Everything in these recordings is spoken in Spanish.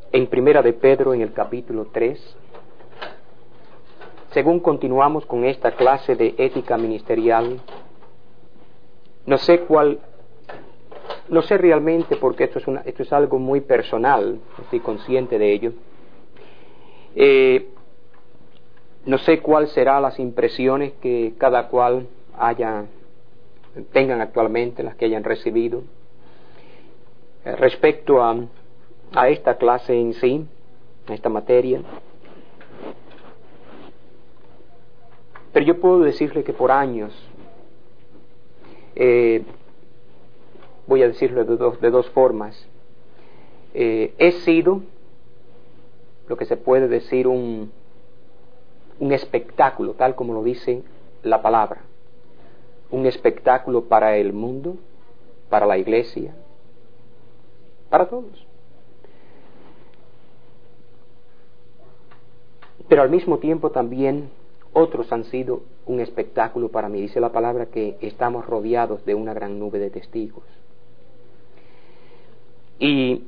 en Primera de Pedro, en el capítulo 3, según continuamos con esta clase de ética ministerial. No sé realmente, porque esto es algo muy personal, estoy consciente de ello. No sé cuáles serán las impresiones que cada cual tengan actualmente, las que hayan recibido, respecto a esta clase en sí, a esta materia. Pero yo puedo decirle que por años, voy a decirlo de dos formas, he sido lo que se puede decir un espectáculo, tal como lo dice la palabra, un espectáculo para el mundo, para la iglesia, para todos. Pero al mismo tiempo también otros han sido un espectáculo para mí. Dice la palabra que estamos rodeados de una gran nube de testigos. Y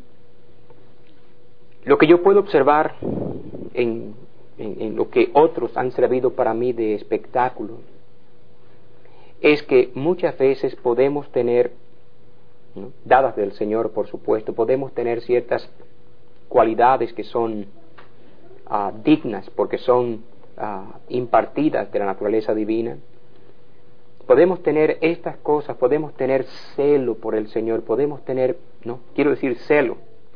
lo que yo puedo observar en lo que otros han servido para mí de espectáculo es que muchas veces podemos tener, ¿no?, dadas del Señor, por supuesto, podemos tener ciertas cualidades que son dignas porque son impartidas de la naturaleza divina. Podemos tener estas cosas, podemos tener celo por el Señor, podemos tener, celo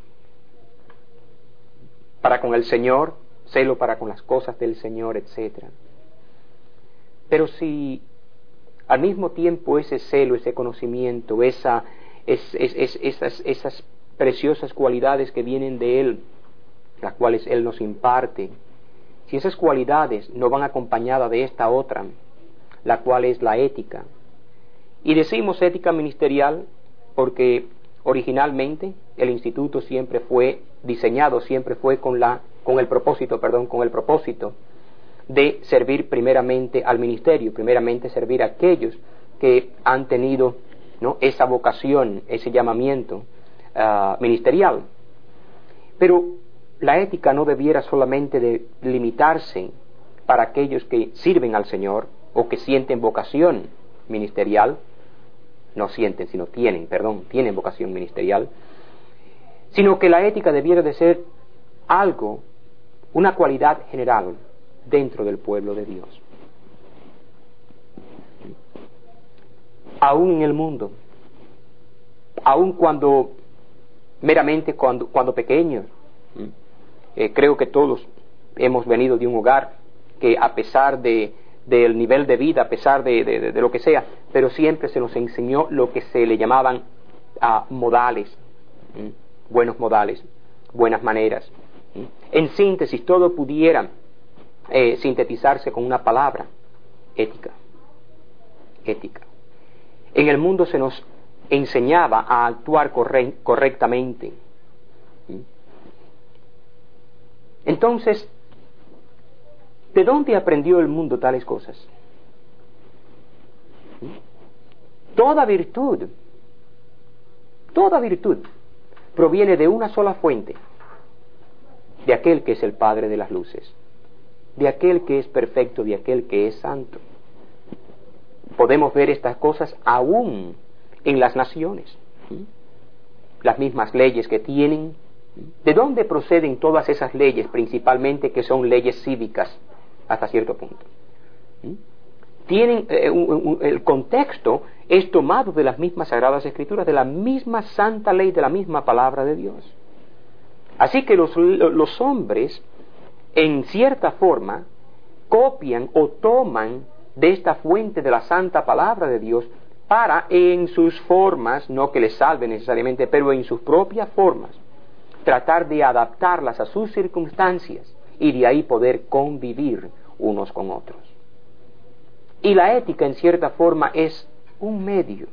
para con el Señor, celo para con las cosas del Señor, etc. Pero si al mismo tiempo ese celo, ese conocimiento, esas preciosas cualidades que vienen de Él, las cuales Él nos imparte, si esas cualidades no van acompañadas de esta otra, la cual es la ética, y decimos ética ministerial porque originalmente el instituto siempre fue diseñado, siempre fue con el propósito de servir primeramente al ministerio, primeramente servir a aquellos que han tenido, ¿no?, esa vocación, ese llamamiento ministerial. Pero la ética no debiera solamente de limitarse para aquellos que sirven al Señor o que sienten vocación ministerial, tienen vocación ministerial, sino que la ética debiera de ser algo, una cualidad general dentro del pueblo de Dios. Aún en el mundo, aún cuando pequeños, creo que todos hemos venido de un hogar que, a pesar del nivel de vida, a pesar de lo que sea, pero siempre se nos enseñó lo que se le llamaban modales, buenos modales, buenas maneras. En síntesis, todo pudiera sintetizarse con una palabra: ética. Ética. En el mundo se nos enseñaba a actuar correctamente. Entonces, ¿de dónde aprendió el mundo tales cosas? Toda virtud proviene de una sola fuente, de aquel que es el Padre de las luces, de aquel que es perfecto, de aquel que es santo. Podemos ver estas cosas aún en las naciones, las mismas leyes que tienen. ¿De dónde proceden todas esas leyes? Principalmente que son leyes cívicas hasta cierto punto. Tienen el contexto es tomado de las mismas Sagradas Escrituras, de la misma santa ley, de la misma palabra de Dios. Así que los hombres, en cierta forma, copian o toman de esta fuente de la santa palabra de Dios para, en sus formas, no que les salve necesariamente, pero en sus propias formas, tratar de adaptarlas a sus circunstancias y de ahí poder convivir unos con otros. Y la ética, en cierta forma, es un medio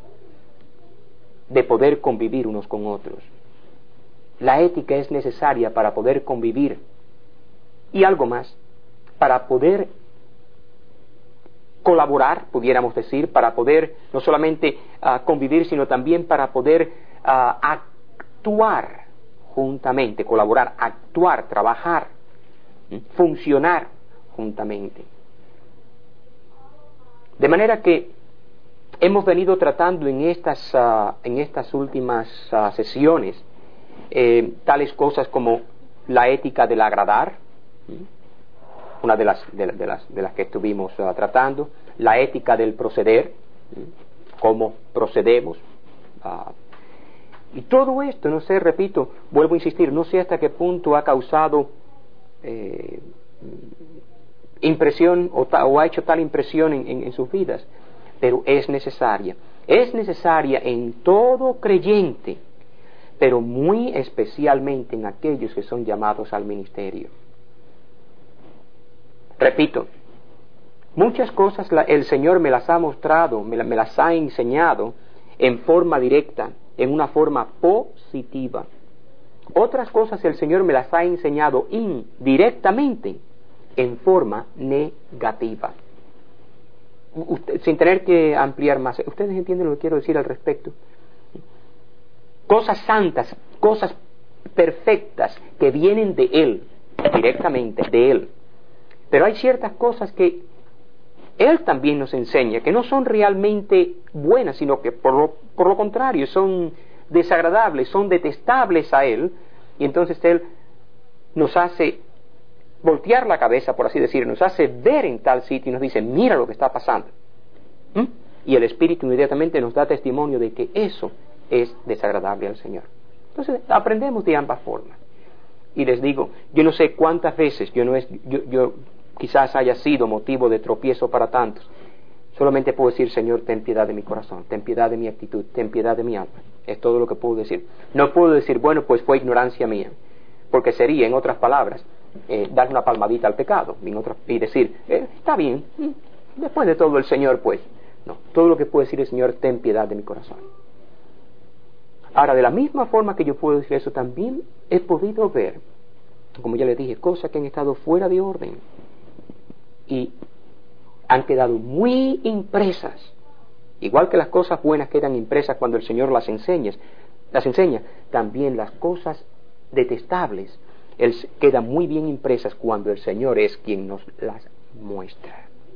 de poder convivir unos con otros. La ética es necesaria para poder convivir, y algo más, para poder colaborar, pudiéramos decir, para poder no solamente convivir, sino también para poder actuar juntamente, colaborar, actuar, trabajar, funcionar juntamente. De manera que hemos venido tratando en estas últimas sesiones tales cosas como la ética del agradar, una de las que estuvimos tratando, la ética del proceder, cómo procedemos, y todo esto, no sé, repito, vuelvo a insistir, no sé hasta qué punto ha causado impresión o ha hecho tal impresión en sus vidas, pero es necesaria en todo creyente, pero muy especialmente en aquellos que son llamados al ministerio. Repito, muchas cosas el Señor me las ha mostrado, me las ha enseñado en forma directa, en una forma positiva. Otras cosas el Señor me las ha enseñado indirectamente, en forma negativa. Sin tener que ampliar más. ¿Ustedes entienden lo que quiero decir al respecto? Cosas santas, cosas perfectas que vienen de Él, directamente de Él. Pero hay ciertas cosas que Él también nos enseña, que no son realmente buenas, sino que por lo contrario, son desagradables, son detestables a Él, y entonces Él nos hace voltear la cabeza, por así decirlo, nos hace ver en tal sitio y nos dice, mira lo que está pasando. Y el Espíritu inmediatamente nos da testimonio de que eso es desagradable al Señor. Entonces aprendemos de ambas formas. Y les digo, yo no sé cuántas veces yo quizás haya sido motivo de tropiezo para tantos. Solamente puedo decir, Señor, ten piedad de mi corazón, ten piedad de mi actitud, ten piedad de mi alma. Es todo lo que puedo decir. No puedo decir, bueno, pues fue ignorancia mía, porque sería, en otras palabras, dar una palmadita al pecado y decir, está bien, después de todo el Señor, pues. No, todo lo que puedo decir es, Señor, ten piedad de mi corazón. Ahora, de la misma forma que yo puedo decir eso, también he podido ver, como ya les dije, cosas que han estado fuera de orden y han quedado muy impresas, igual que las cosas buenas quedan impresas cuando el Señor las enseña, también las cosas detestables quedan muy bien impresas cuando el Señor es quien nos las muestra.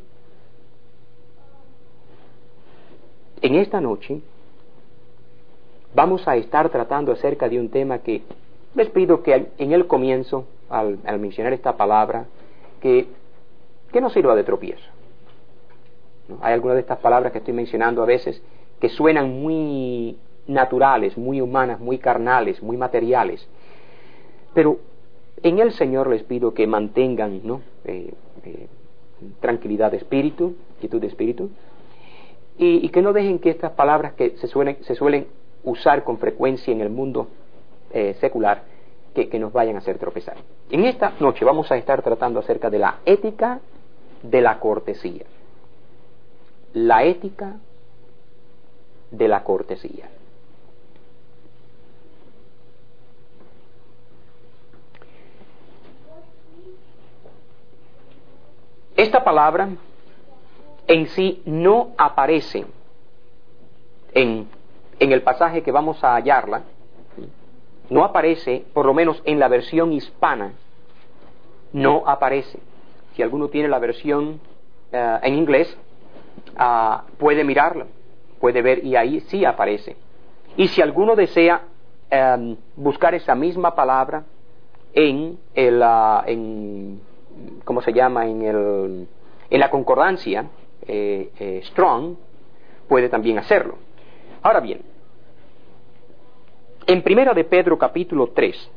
En esta noche vamos a estar tratando acerca de un tema que les pido que en el comienzo, al mencionar esta palabra, que no sirva de tropiezo. ¿No? Hay algunas de estas palabras que estoy mencionando a veces que suenan muy naturales, muy humanas, muy carnales, muy materiales, pero en el Señor les pido que mantengan, ¿no? Tranquilidad de espíritu, quietud de espíritu, y que no dejen que estas palabras que se suelen usar con frecuencia en el mundo secular, que nos vayan a hacer tropezar. En esta noche vamos a estar tratando acerca de la ética de la cortesía. La ética de la cortesía. Esta palabra en sí no aparece en el pasaje que vamos a hallarla, no aparece, por lo menos en la versión hispana, no aparece. Si alguno tiene la versión en inglés, puede mirarla, puede ver, y ahí sí aparece. Y si alguno desea buscar esa misma palabra en ¿cómo se llama? En la concordancia Strong, puede también hacerlo. Ahora bien, en 1 de Pedro capítulo 3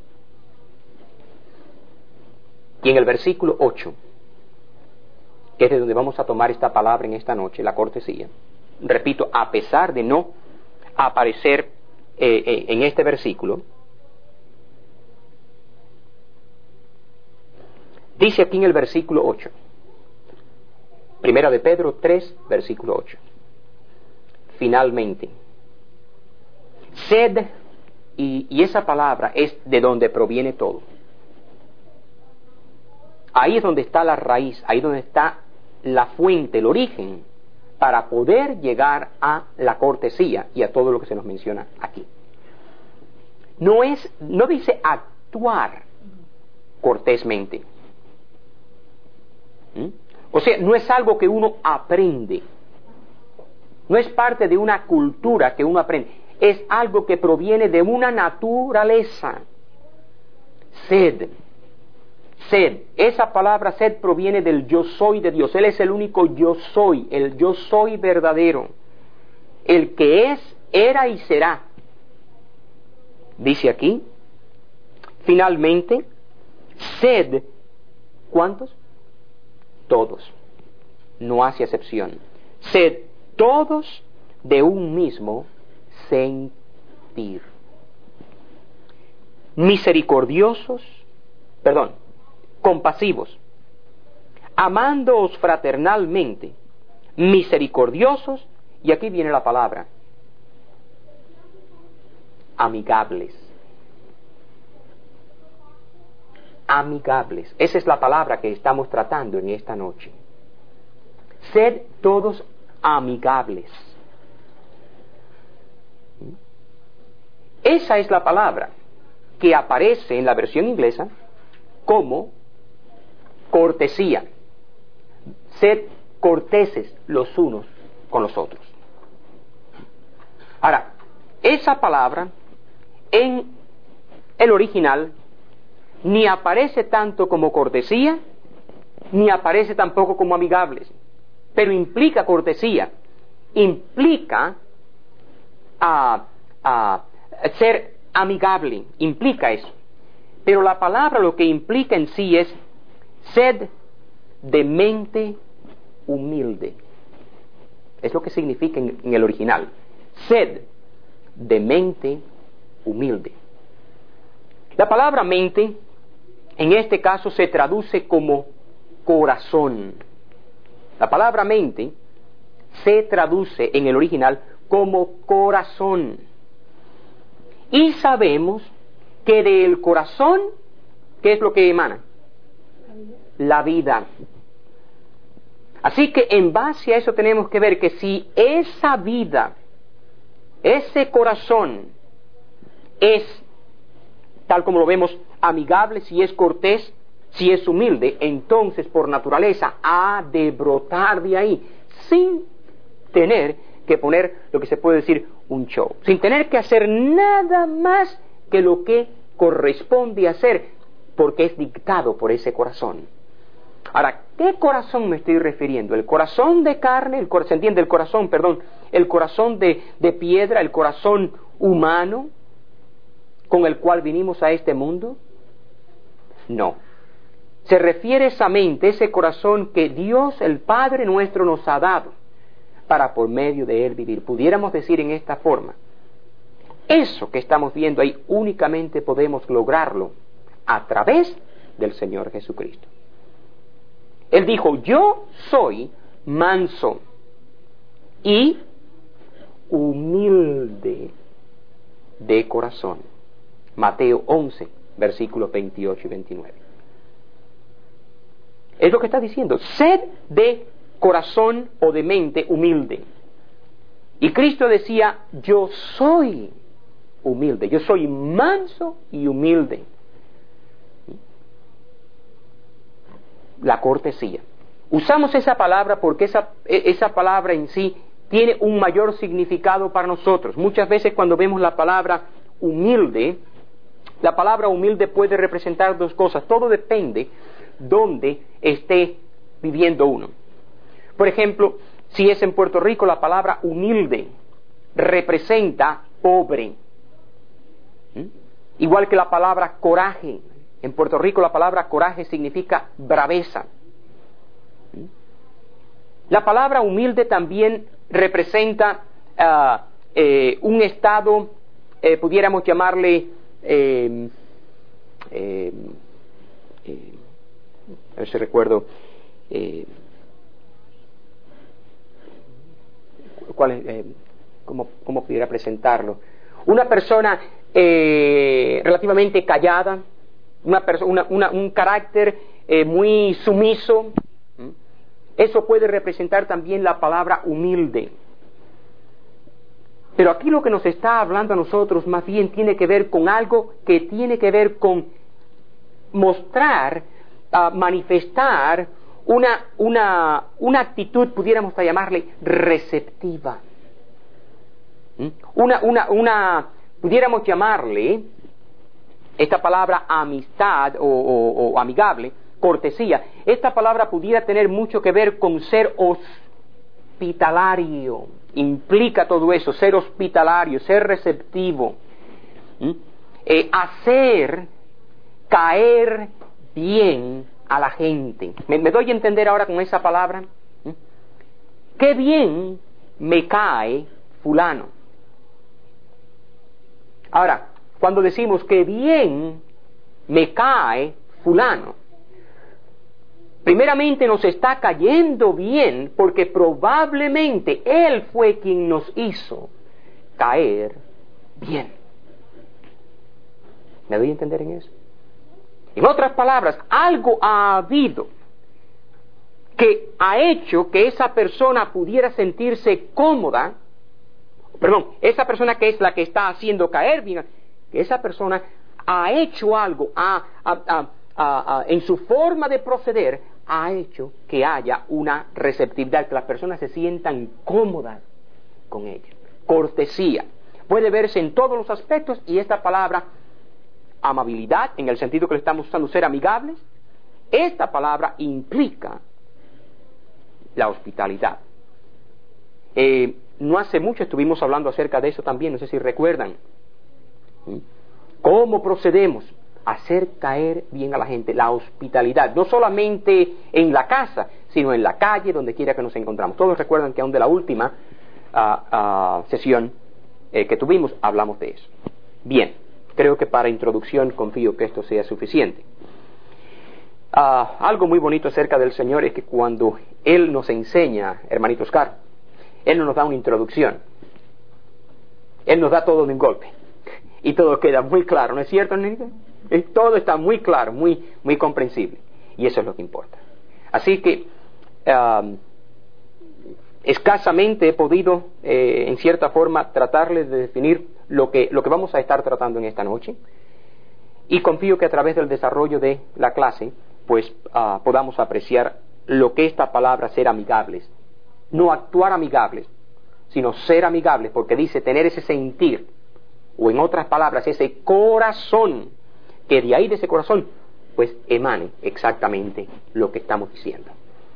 y en el versículo 8, que es de donde vamos a tomar esta palabra en esta noche, la cortesía, repito, a pesar de no aparecer en este versículo, dice aquí en el versículo 8, 1 de Pedro 3, versículo 8, finalmente, sed, y esa palabra es de donde proviene todo. Ahí es donde está la raíz, ahí es donde está la fuente, el origen, para poder llegar a la cortesía y a todo lo que se nos menciona aquí. no dice actuar cortésmente. O sea, no es algo que uno aprende. No es parte de una cultura que uno aprende. Es algo que proviene de una naturaleza. Sed. Esa palabra sed proviene del yo soy de Dios. Él es el único yo soy, el yo soy verdadero. El que es, era y será. Dice aquí, finalmente, sed, ¿cuántos? Todos. No hace excepción. Sed todos de un mismo sentir. Compasivos, amándoos fraternalmente, misericordiosos, y aquí viene la palabra, amigables. Amigables. Esa es la palabra que estamos tratando en esta noche. Sed todos amigables. Esa es la palabra que aparece en la versión inglesa como cortesía. Sed corteses los unos con los otros. Ahora, esa palabra en el original ni aparece tanto como cortesía, ni aparece tampoco como amigables, pero implica cortesía, implica ser amigable, implica eso. Pero la palabra lo que implica en sí es sed de mente humilde. Es lo que significa en el original. Sed de mente humilde. La palabra mente, en este caso, se traduce como corazón. La palabra mente se traduce en el original como corazón. Y sabemos que del corazón, ¿qué es lo que emana? La vida. Así que en base a eso tenemos que ver que si esa vida, ese corazón, es, tal como lo vemos, amigable, si es cortés, si es humilde, entonces por naturaleza ha de brotar de ahí, sin tener que poner lo que se puede decir un show, sin tener que hacer nada más que lo que corresponde hacer, porque es dictado por ese corazón. Ahora, ¿qué corazón me estoy refiriendo? ¿El corazón de carne? ¿Se entiende? El corazón de piedra, el corazón humano con el cual vinimos a este mundo? No. Se refiere esa mente, ese corazón que Dios, el Padre nuestro, nos ha dado para por medio de él vivir. Pudiéramos decir en esta forma, eso que estamos viendo ahí únicamente podemos lograrlo a través del Señor Jesucristo. Él dijo, yo soy manso y humilde de corazón. Mateo 11, versículos 28 y 29. Es lo que está diciendo, sed de corazón o de mente humilde. Y Cristo decía, yo soy humilde, yo soy manso y humilde. La cortesía. Usamos esa palabra porque esa palabra en sí tiene un mayor significado para nosotros. Muchas veces cuando vemos la palabra humilde puede representar dos cosas. Todo depende dónde esté viviendo uno. Por ejemplo, si es en Puerto Rico, la palabra humilde representa pobre. Igual que la palabra coraje. En Puerto Rico la palabra coraje significa braveza. La palabra humilde también representa un estado, pudiéramos llamarle, a ver si recuerdo, ¿cómo pudiera presentarlo? Una persona relativamente callada, un carácter muy sumiso. Eso puede representar también la palabra humilde. Pero aquí lo que nos está hablando a nosotros más bien tiene que ver con algo que tiene que ver con mostrar, manifestar una actitud, pudiéramos llamarle receptiva. Pudiéramos llamarle esta palabra amistad o amigable, cortesía. Esta palabra pudiera tener mucho que ver con ser hospitalario. Implica todo eso, ser hospitalario, ser receptivo. Hacer caer bien a la gente. ¿Me doy a entender ahora con esa palabra? Qué bien me cae fulano. Ahora, cuando decimos que bien me cae fulano, primeramente nos está cayendo bien porque probablemente él fue quien nos hizo caer bien. ¿Me doy a entender en eso? En otras palabras, algo ha habido que ha hecho que esa persona pudiera sentirse cómoda, esa persona que es la que está haciendo caer bien, que esa persona ha hecho algo, en su forma de proceder, ha hecho que haya una receptividad, que las personas se sientan cómodas con ella. Cortesía. Puede verse en todos los aspectos, y esta palabra, amabilidad, en el sentido que le estamos usando, ser amigables, esta palabra implica la hospitalidad. No hace mucho estuvimos hablando acerca de eso también, no sé si recuerdan. ¿Cómo procedemos? Hacer caer bien a la gente, la hospitalidad, no solamente en la casa, sino en la calle, donde quiera que nos encontramos. Todos recuerdan que aún de la última sesión que tuvimos, hablamos de eso. Bien, creo que para introducción confío que esto sea suficiente. Algo muy bonito acerca del Señor es que cuando Él nos enseña, hermanito Oscar, Él no nos da una introducción. Él nos da todo de un golpe. Y todo queda muy claro, ¿no es cierto, Nenita? Todo está muy claro, muy comprensible. Y eso es lo que importa. Así que escasamente he podido, en cierta forma, tratarles de definir lo que vamos a estar tratando en esta noche. Y confío que a través del desarrollo de la clase, pues podamos apreciar lo que esta palabra ser amigables. No actuar amigables, sino ser amigables, porque dice tener ese sentir, o en otras palabras, ese corazón, que de ahí de ese corazón, pues emane exactamente lo que estamos diciendo.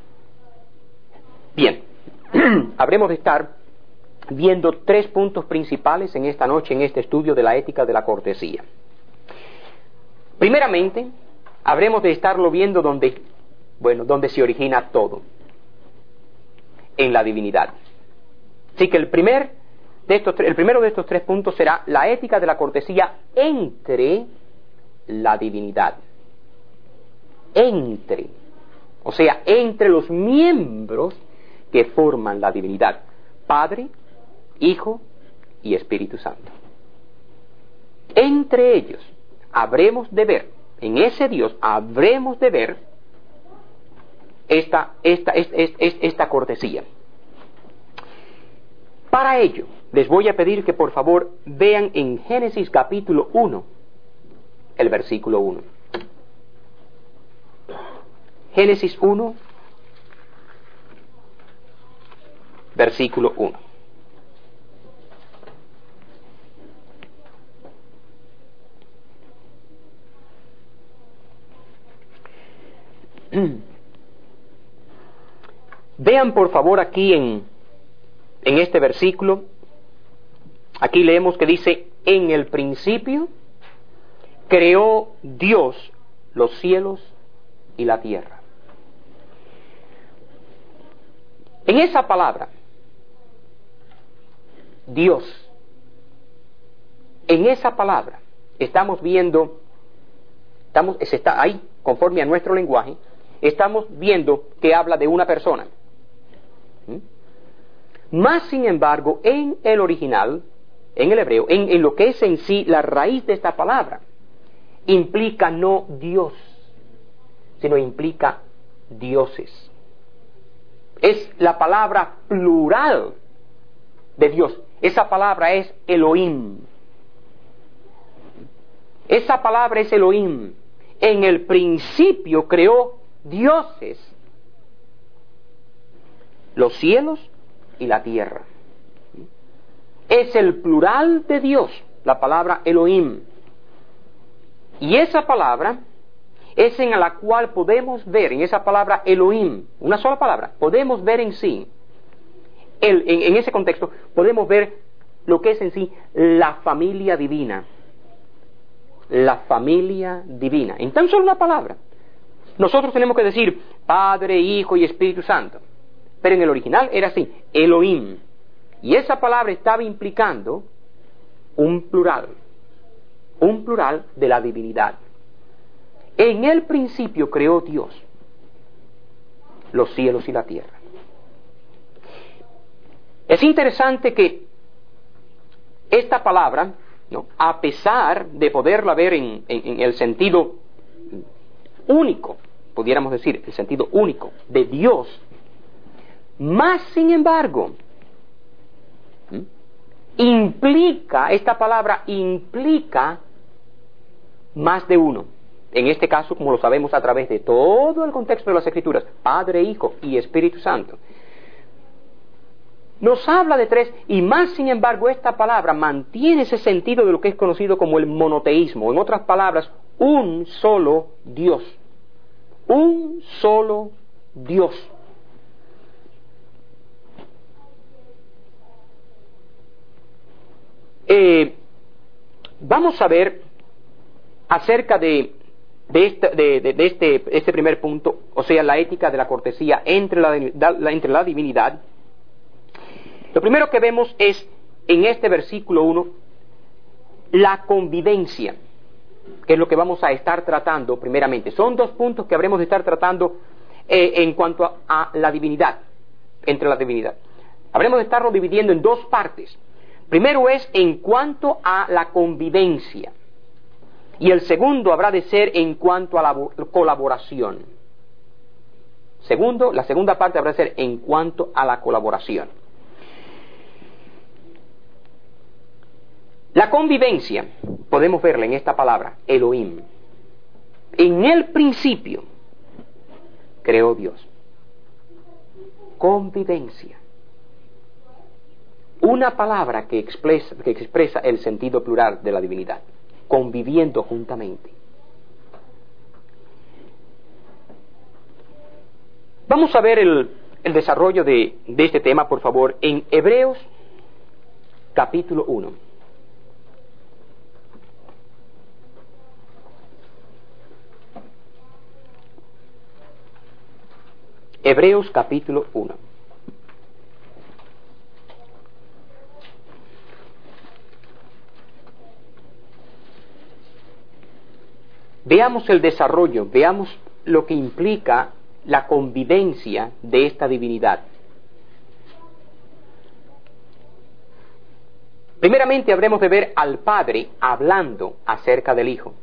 Bien, habremos de estar viendo 3 puntos principales en esta noche, en este estudio de la ética de la cortesía. Primeramente, habremos de estarlo viendo donde se origina todo, en la divinidad. Así que el primero de estos 3 puntos será la ética de la cortesía entre la divinidad. O sea, entre los miembros que forman la divinidad: Padre, Hijo y Espíritu Santo. Entre ellos habremos de ver, en ese Dios habremos de ver esta cortesía. Para ello, les voy a pedir que por favor vean en Génesis capítulo 1, el versículo 1. Génesis 1, versículo 1. Vean por favor aquí en este versículo, aquí leemos que dice: en el principio creó Dios los cielos y la tierra. En esa palabra, Dios, en esa palabra, estamos viendo, está ahí, conforme a nuestro lenguaje, estamos viendo que habla de una persona. Más sin embargo, en el original, en el hebreo, en lo que es en sí la raíz de esta palabra, implica no Dios, sino implica dioses. Es la palabra plural de Dios. esa palabra es Elohim. Esa palabra es Elohim. En el principio creó dioses, los cielos y la tierra. Es el plural de Dios, la palabra Elohim. Y esa palabra es en la cual podemos ver, en esa palabra Elohim, una sola palabra, podemos ver en sí, en ese contexto, podemos ver lo que es en sí la familia divina. La familia divina. En tan solo una palabra. Nosotros tenemos que decir Padre, Hijo y Espíritu Santo. Pero en el original era así, Elohim. Y esa palabra estaba implicando un plural de la divinidad. En el principio creó Dios los cielos y la tierra. Es interesante que esta palabra, ¿no?, a pesar de poderla ver en el sentido único, pudiéramos decir, el sentido único de Dios, más sin embargo, esta palabra implica más de uno. En este caso, como lo sabemos a través de todo el contexto de las Escrituras, Padre, Hijo y Espíritu Santo, nos habla de tres, y más sin embargo esta palabra mantiene ese sentido de lo que es conocido como el monoteísmo. En otras palabras, un solo Dios. Un solo Dios. Vamos a ver acerca de este primer punto, o sea, la ética de la cortesía entre la divinidad. Lo primero que vemos es, en este versículo 1, la convivencia, que es lo que vamos a estar tratando primeramente. Son dos puntos que habremos de estar tratando en cuanto a la divinidad, entre la divinidad. Habremos de estarlo dividiendo en dos partes. Primero es en cuanto a la convivencia, y el segundo habrá de ser en cuanto a la colaboración. La segunda parte habrá de ser en cuanto a la colaboración. La convivencia, podemos verla en esta palabra, Elohim. En el principio creó Dios. Convivencia. Una palabra que expresa el sentido plural de la divinidad. Conviviendo juntamente. Vamos a ver el desarrollo de este tema, por favor, en Hebreos capítulo 1. Hebreos capítulo 1. Veamos el desarrollo, veamos lo que implica la convivencia de esta divinidad. Primeramente habremos de ver al Padre hablando acerca del Hijo.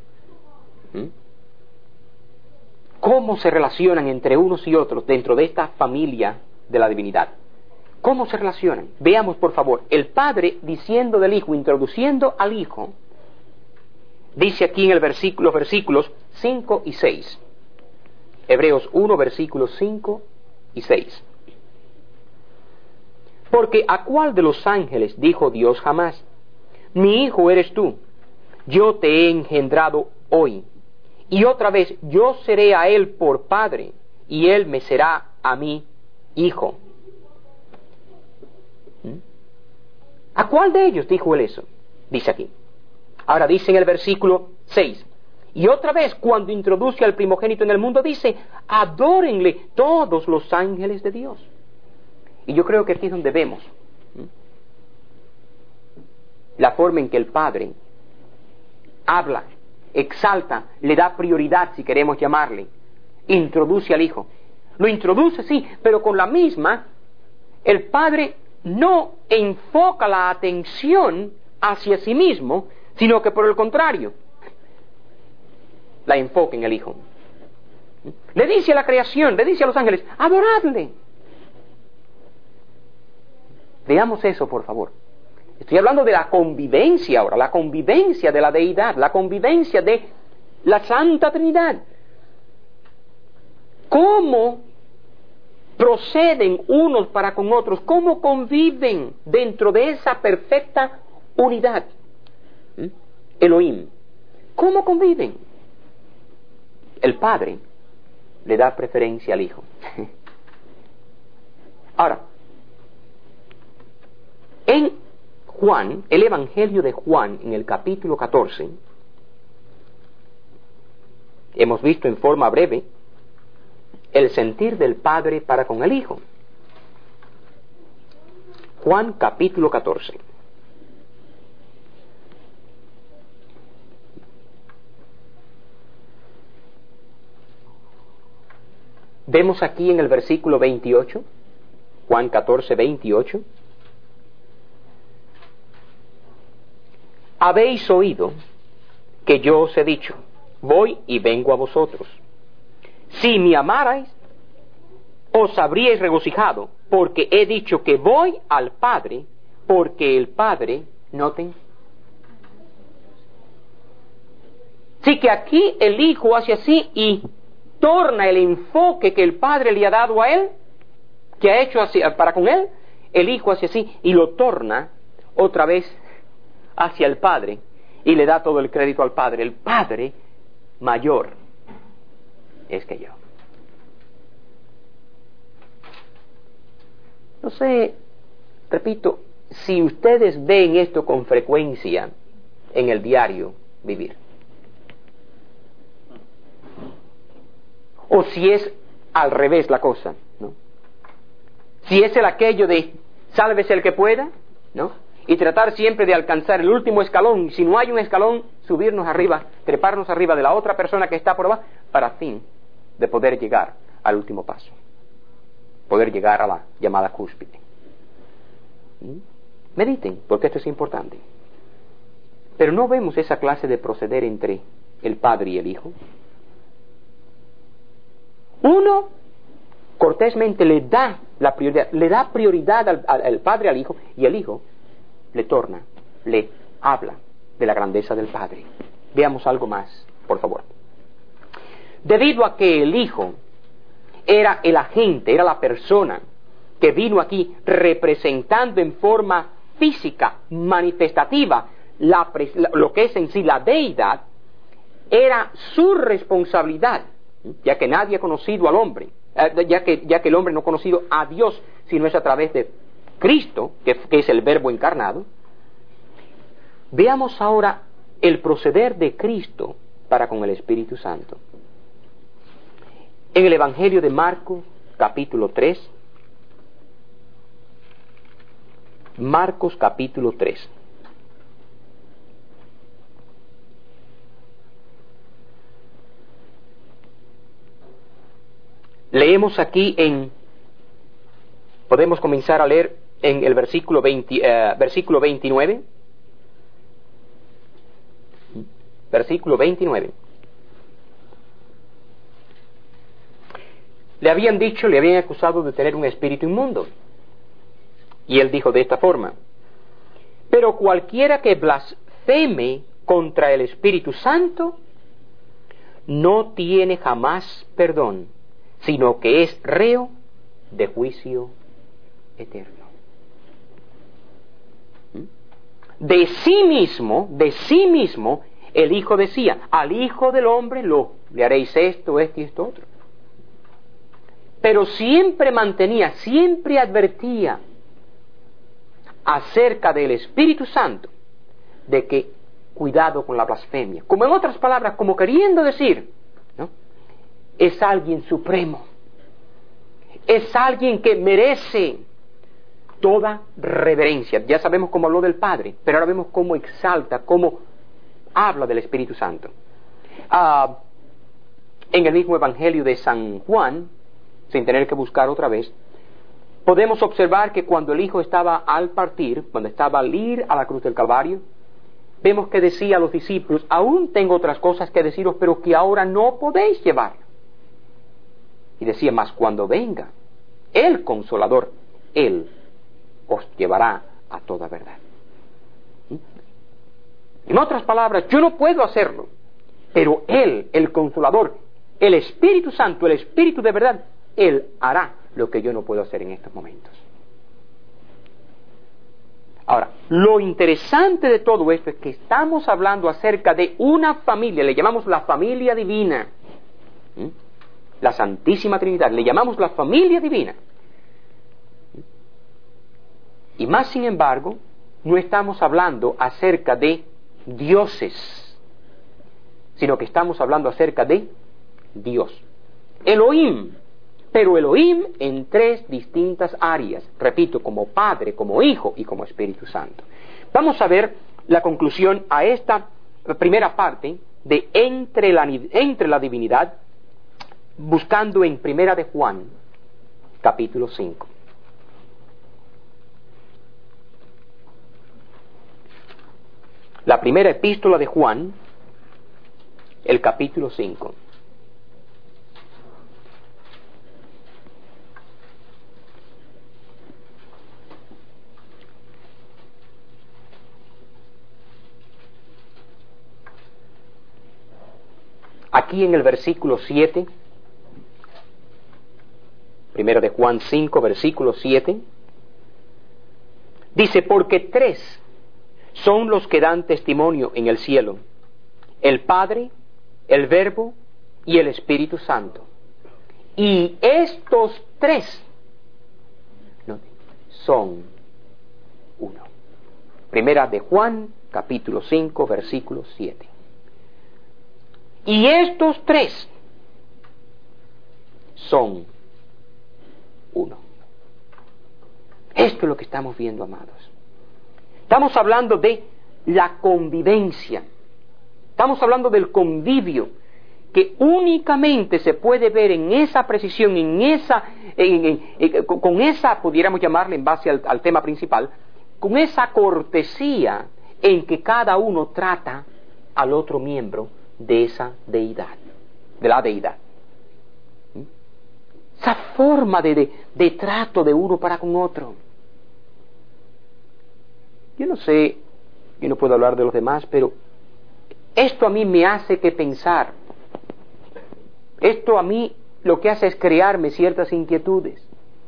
¿Cómo se relacionan entre unos y otros dentro de esta familia de la divinidad? ¿Cómo se relacionan? Veamos, por favor, el Padre diciendo del Hijo, introduciendo al Hijo. Dice aquí en los versículos 5 y 6. Hebreos 1, versículos 5 y 6. Porque ¿a cuál de los ángeles dijo Dios jamás? Mi hijo eres tú, yo te he engendrado hoy. Y otra vez, yo seré a él por padre, y él me será a mí hijo. ¿A cuál de ellos dijo él eso? Dice aquí. Ahora dice en el versículo 6, y otra vez cuando introduce al primogénito en el mundo dice, adórenle todos los ángeles de Dios. Y yo creo que aquí es donde vemos la forma en que el Padre habla, exalta, le da prioridad, si queremos llamarle, introduce al Hijo. Lo introduce, sí, pero con la misma, el Padre no enfoca la atención hacia sí mismo, sino que por el contrario, la enfoca en el Hijo. Le dice a la creación, le dice a los ángeles, adoradle. Veamos eso, por favor. Estoy hablando de la convivencia ahora, la convivencia de la deidad, la convivencia de la Santa Trinidad. ¿Cómo proceden unos para con otros? ¿Cómo conviven dentro de esa perfecta unidad? Elohim. ¿Cómo conviven? El Padre le da preferencia al Hijo. Ahora, en Juan, el Evangelio de Juan, en el capítulo 14, hemos visto en forma breve el sentir del Padre para con el Hijo. Juan capítulo 14. Vemos aquí en el versículo 28, Juan 14, 28. Habéis oído que yo os he dicho, voy y vengo a vosotros. Si me amarais, os habríais regocijado, porque he dicho que voy al Padre, porque el Padre, noten. Sí que aquí el Hijo hace así y torna el enfoque que el Padre le ha dado a él, que ha hecho así, para con él, el Hijo hace así y lo torna otra vez hacia el Padre y le da todo el crédito al Padre. El Padre mayor es que yo. No sé, repito, si ustedes ven esto con frecuencia en el diario vivir, o si es al revés la cosa, ¿no? Si es el aquello de sálvese el que pueda, ¿no? Y tratar siempre de alcanzar el último escalón, y si no hay un escalón, subirnos arriba, treparnos arriba de la otra persona que está por abajo, para fin de poder llegar al último paso, poder llegar a la llamada cúspide. Mediten, porque esto es importante. Pero no vemos esa clase de proceder entre el Padre y el Hijo. Uno cortésmente le da la prioridad, le da prioridad al Padre, al Hijo, y el Hijo le torna, le habla de la grandeza del Padre. Veamos algo más, por favor. Debido a que el Hijo era el agente, era la persona que vino aquí representando en forma física, manifestativa, lo que es en sí la deidad, era su responsabilidad, ya que nadie ha conocido al hombre, ya que el hombre no ha conocido a Dios, sino es a través de Cristo, que es el Verbo encarnado. Veamos ahora el proceder de Cristo para con el Espíritu Santo. En el Evangelio de Marcos, capítulo 3, Marcos capítulo 3. Leemos aquí podemos comenzar a leer en el versículo 29. Versículo 29. Le habían acusado de tener un espíritu inmundo. Y él dijo de esta forma: pero cualquiera que blasfeme contra el Espíritu Santo no tiene jamás perdón, sino que es reo de juicio eterno. De sí mismo, el Hijo decía: al Hijo del Hombre le haréis esto y esto otro. Pero siempre advertía acerca del Espíritu Santo, de que cuidado con la blasfemia. Como en otras palabras, como queriendo decir, ¿no? Es alguien supremo, es alguien que merece toda reverencia. Ya sabemos cómo habló del Padre, pero ahora vemos cómo exalta, cómo habla del Espíritu Santo. En el mismo Evangelio de San Juan, sin tener que buscar otra vez, podemos observar que cuando el Hijo estaba al partir, cuando estaba al ir a la cruz del Calvario, vemos que decía a los discípulos: aún tengo otras cosas que deciros, pero que ahora no podéis llevar. Y decía: mas cuando venga el Consolador, Él os llevará a toda verdad. En otras palabras, yo no puedo hacerlo, pero Él, el Consolador, el Espíritu Santo, el Espíritu de verdad, Él hará lo que yo no puedo hacer en estos momentos. Ahora, lo interesante de todo esto es que estamos hablando acerca de una familia, le llamamos la familia divina, la Santísima Trinidad, le llamamos la familia divina. Y más sin embargo, no estamos hablando acerca de dioses, sino que estamos hablando acerca de Dios. Elohim, pero Elohim en tres distintas áreas, repito, como Padre, como Hijo y como Espíritu Santo. Vamos a ver la conclusión a esta primera parte de entre la divinidad, buscando en Primera de Juan, capítulo 5. La primera epístola de Juan, el capítulo 5. Aquí en el versículo 7, primera de Juan 5, versículo 7, dice, porque tres son los que dan testimonio en el cielo, el Padre, el Verbo y el Espíritu Santo. Y estos tres son uno. Primera de Juan, capítulo 5, versículo 7. Y estos tres son uno. Esto es lo que estamos viendo, amados. Estamos hablando de la convivencia. Estamos hablando del convivio que únicamente se puede ver en esa precisión, con esa, pudiéramos llamarle en base al tema principal, con esa cortesía en que cada uno trata al otro miembro de esa deidad, de la deidad. Esa forma de trato de uno para con otro. Yo no sé, yo no puedo hablar de los demás, pero esto a mí me hace que pensar. Esto a mí lo que hace es crearme ciertas inquietudes.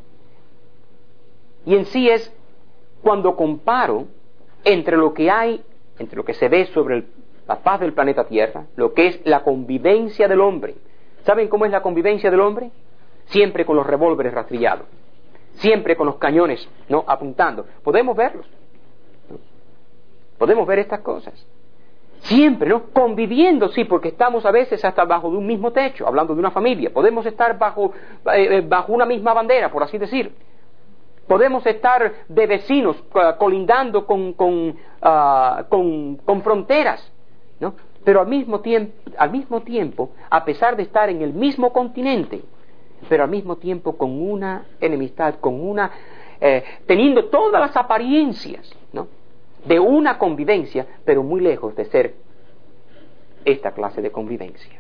Y en sí es cuando comparo entre lo que hay, entre lo que se ve sobre la faz del planeta Tierra, lo que es la convivencia del hombre. ¿Saben cómo es la convivencia del hombre? Siempre con los revólveres rastrillados, siempre con los cañones, ¿no?, apuntando. Podemos verlos, ¿no? Podemos ver estas cosas. Siempre, ¿no?, conviviendo, sí, porque estamos a veces hasta bajo de un mismo techo, hablando de una familia. Podemos estar bajo una misma bandera, por así decir. Podemos estar de vecinos, colindando con fronteras, ¿no? Pero al mismo tiempo, a pesar de estar en el mismo continente, pero al mismo tiempo con una enemistad, teniendo todas las apariencias, ¿no?, de una convivencia, pero muy lejos de ser esta clase de convivencia.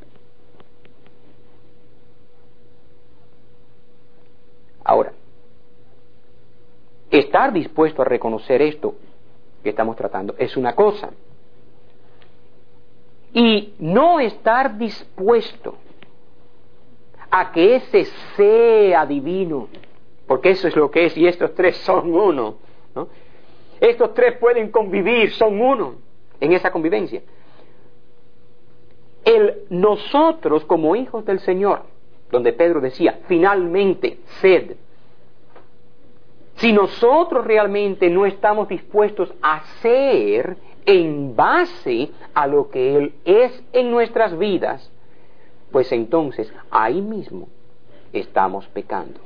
Ahora, estar dispuesto a reconocer esto que estamos tratando es una cosa, y no estar dispuesto a que ese sea divino, porque eso es lo que es, y estos tres son uno, ¿no? Estos tres pueden convivir, son uno en esa convivencia. Nosotros como hijos del Señor, donde Pedro decía, finalmente, sed. Si nosotros realmente no estamos dispuestos a ser en base a lo que Él es en nuestras vidas, pues entonces ahí mismo estamos pecando.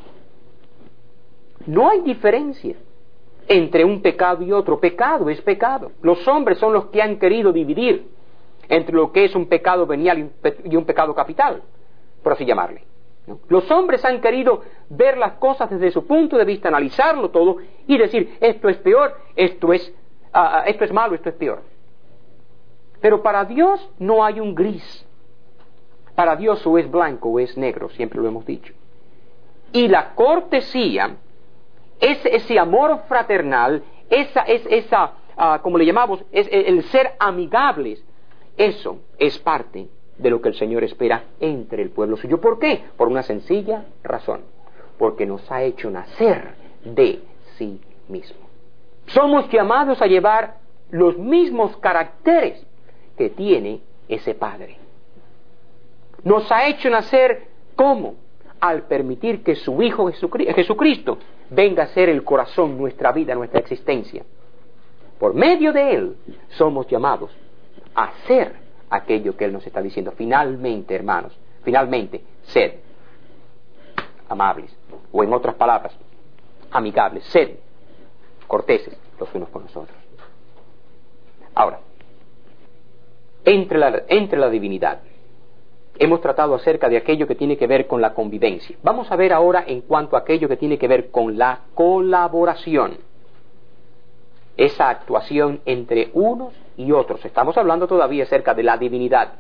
No hay diferencia entre un pecado y otro. Pecado es pecado. Los hombres son los que han querido dividir entre lo que es un pecado venial y un pecado capital, por así llamarle, ¿no? Los hombres han querido ver las cosas desde su punto de vista, analizarlo todo y decir, esto es peor, esto es malo, esto es peor. Pero para Dios no hay un gris. Para Dios o es blanco o es negro, siempre lo hemos dicho. Y la cortesía, ese amor fraternal, esa como le llamamos, es el ser amigables. Eso es parte de lo que el Señor espera entre el pueblo suyo. ¿Por qué? Por una sencilla razón. Porque nos ha hecho nacer de sí mismo. Somos llamados a llevar los mismos caracteres que tiene ese Padre. Nos ha hecho nacer, ¿cómo? Al permitir que su Hijo Jesucristo venga a ser el corazón, nuestra vida, nuestra existencia. Por medio de Él somos llamados a hacer aquello que Él nos está diciendo. Finalmente, hermanos, finalmente, sed amables, o en otras palabras, amigables, sed corteses los unos con los otros. Ahora, entre la divinidad, hemos tratado acerca de aquello que tiene que ver con la convivencia. Vamos a ver ahora en cuanto a aquello que tiene que ver con la colaboración. Esa actuación entre unos y otros. Estamos hablando todavía acerca de la divinidad.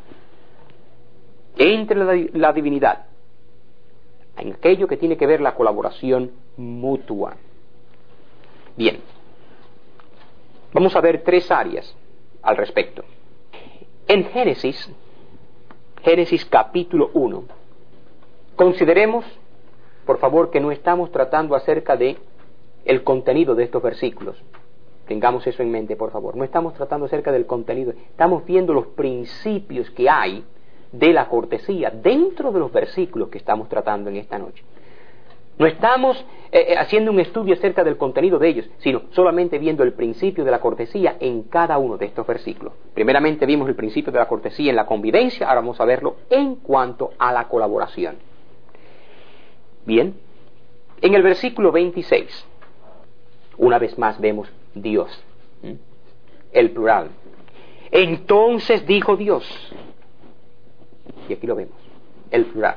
Entre la divinidad, en aquello que tiene que ver la colaboración mutua. Bien, vamos a ver 3 áreas al respecto. En Génesis capítulo 1, consideremos, por favor, que no estamos tratando acerca de el contenido de estos versículos. Tengamos eso en mente, por favor. No estamos tratando acerca del contenido. Estamos viendo los principios que hay de la cortesía dentro de los versículos que estamos tratando en esta noche. No estamos haciendo un estudio acerca del contenido de ellos, sino solamente viendo el principio de la cortesía en cada uno de estos versículos. Primeramente vimos el principio de la cortesía en la convivencia, ahora vamos a verlo en cuanto a la colaboración. Bien, en el versículo 26, una vez más vemos Dios, el plural. Entonces dijo Dios, y aquí lo vemos, el plural,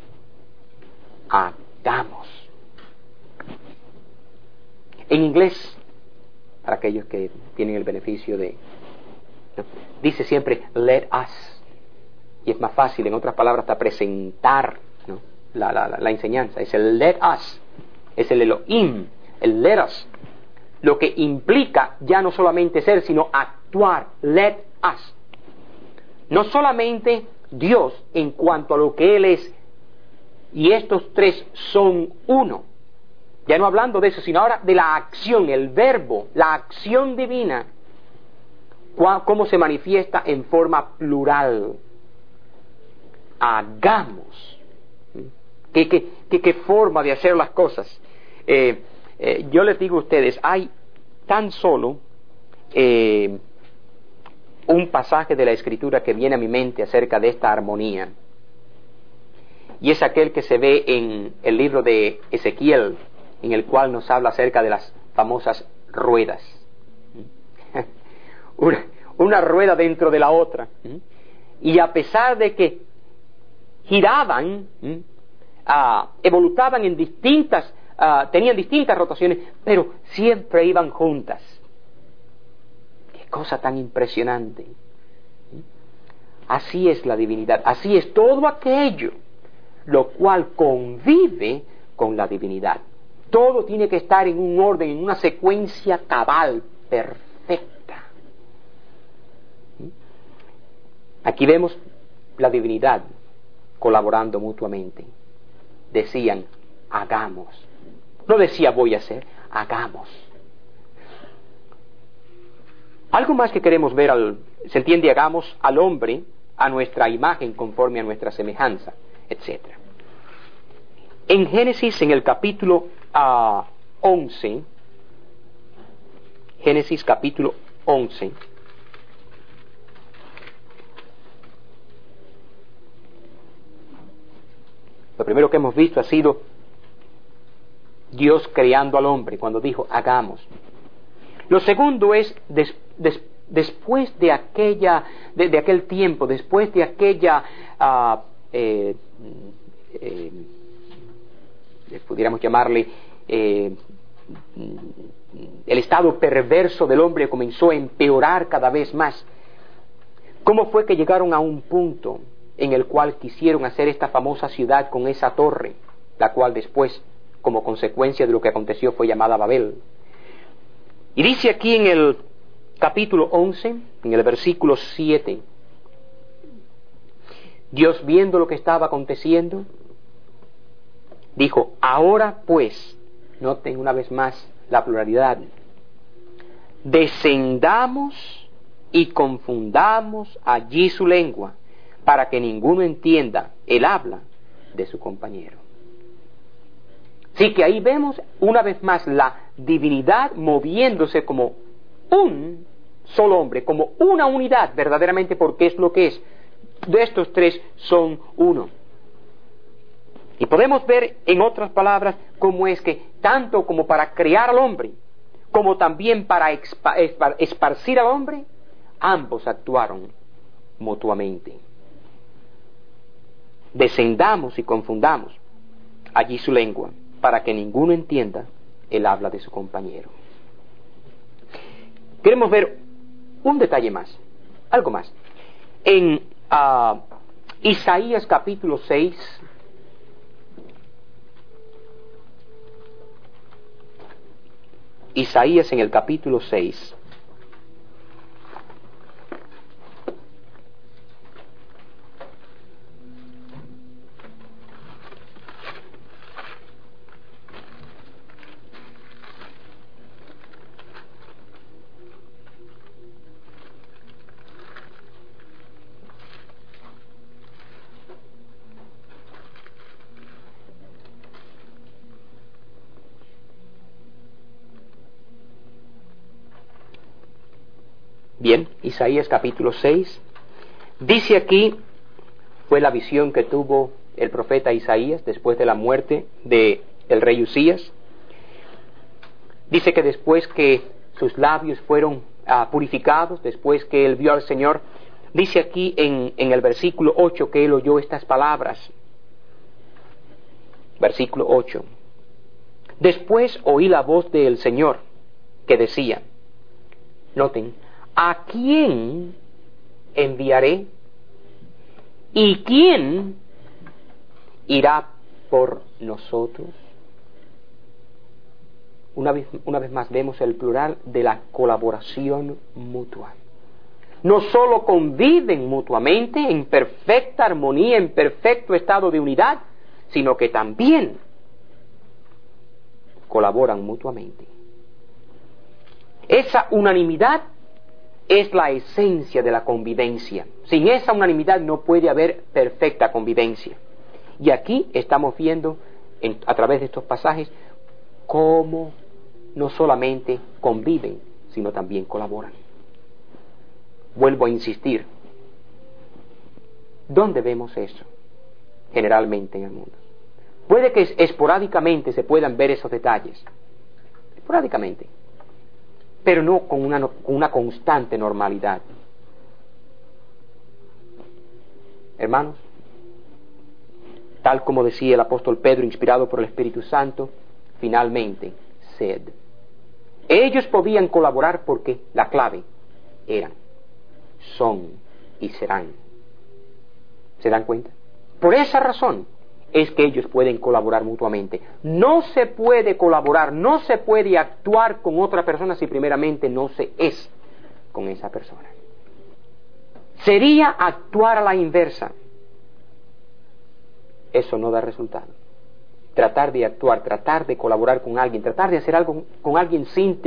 hagamos. En inglés, para aquellos que tienen el beneficio de, ¿no?, dice siempre let us, y es más fácil, en otras palabras, hasta presentar, ¿no?, la enseñanza. Es el let us, es el Elohim, el let us, lo que implica ya no solamente ser, sino actuar. Let us. No solamente Dios en cuanto a lo que Él es, y estos 3 son uno. Ya no hablando de eso, sino ahora de la acción, el verbo, la acción divina, cómo se manifiesta en forma plural. Hagamos. ¿Qué forma de hacer las cosas? Yo les digo a ustedes, hay tan solo un pasaje de la Escritura que viene a mi mente acerca de esta armonía, y es aquel que se ve en el libro de Ezequiel, en el cual nos habla acerca de las famosas ruedas. Una rueda dentro de la otra, y a pesar de que giraban, evolutaban en distintas, tenían distintas rotaciones, pero siempre iban juntas. Qué cosa tan impresionante. Así es la divinidad, así es todo aquello lo cual convive con la divinidad. Todo tiene que estar en un orden, en una secuencia cabal, perfecta. Aquí vemos la divinidad colaborando mutuamente. Decían, hagamos. No decía voy a hacer, hagamos. Algo más que queremos ver, se entiende, hagamos al hombre a nuestra imagen conforme a nuestra semejanza, etc. En Génesis, en el capítulo 11, Génesis capítulo 11, lo primero que hemos visto ha sido Dios creando al hombre cuando dijo hagamos. Lo segundo es después de aquel tiempo, después de aquella pudiéramos llamarle el estado perverso del hombre comenzó a empeorar cada vez más. ¿Cómo fue que llegaron a un punto en el cual quisieron hacer esta famosa ciudad con esa torre, la cual después, como consecuencia de lo que aconteció, fue llamada Babel? Y dice aquí en el capítulo 11, en el versículo 7, Dios, viendo lo que estaba aconteciendo, dijo: ahora pues, noten una vez más la pluralidad, descendamos y confundamos allí su lengua, para que ninguno entienda el habla de su compañero. Así que ahí vemos una vez más la divinidad moviéndose como un solo hombre, como una unidad verdaderamente, porque es lo que es. De estos tres son uno. Y podemos ver, en otras palabras, cómo es que tanto como para crear al hombre, como también para esparcir al hombre, ambos actuaron mutuamente. Descendamos y confundamos allí su lengua, para que ninguno entienda el habla de su compañero. Queremos ver un detalle más, algo más. En Isaías capítulo 6, Isaías en el capítulo 6, bien, Isaías capítulo 6, dice aquí, fue la visión que tuvo el profeta Isaías después de la muerte del rey Usías. Dice que después que sus labios fueron purificados, después que él vio al Señor, dice aquí en el versículo 8 que él oyó estas palabras. Versículo 8. Después oí la voz del Señor que decía, noten, ¿a quién enviaré? ¿Y quién irá por nosotros? Una vez más vemos el plural de la colaboración mutua. No solo conviven mutuamente en perfecta armonía, en perfecto estado de unidad, sino que también colaboran mutuamente. Esa unanimidad es la esencia de la convivencia. Sin esa unanimidad no puede haber perfecta convivencia. Y aquí estamos viendo, a través de estos pasajes, cómo no solamente conviven, sino también colaboran. Vuelvo a insistir. ¿Dónde vemos eso? Generalmente en el mundo. Puede que esporádicamente se puedan ver esos detalles. Esporádicamente. Pero no con una constante normalidad. Hermanos, tal como decía el apóstol Pedro, inspirado por el Espíritu Santo, finalmente, sed. Ellos podían colaborar porque la clave eran, son y serán. ¿Se dan cuenta? Por esa razón es que ellos pueden colaborar mutuamente. No se puede colaborar, no se puede actuar con otra persona si primeramente no se es con esa persona. Sería actuar a la inversa. Eso no da resultado. Tratar de actuar, tratar de colaborar con alguien, tratar de hacer algo con alguien sin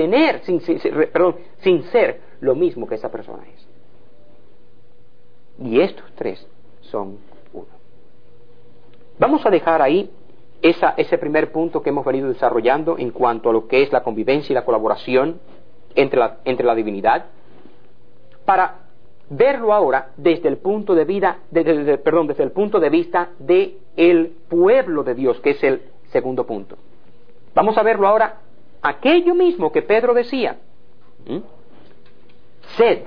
ser lo mismo que esa persona es. Y estos tres son uno. Vamos a dejar ahí ese primer punto que hemos venido desarrollando en cuanto a lo que es la convivencia y la colaboración entre la divinidad, para verlo ahora desde el punto de desde el punto de vista del pueblo de Dios, que es el segundo punto. Vamos a verlo ahora, aquello mismo que Pedro decía. Sed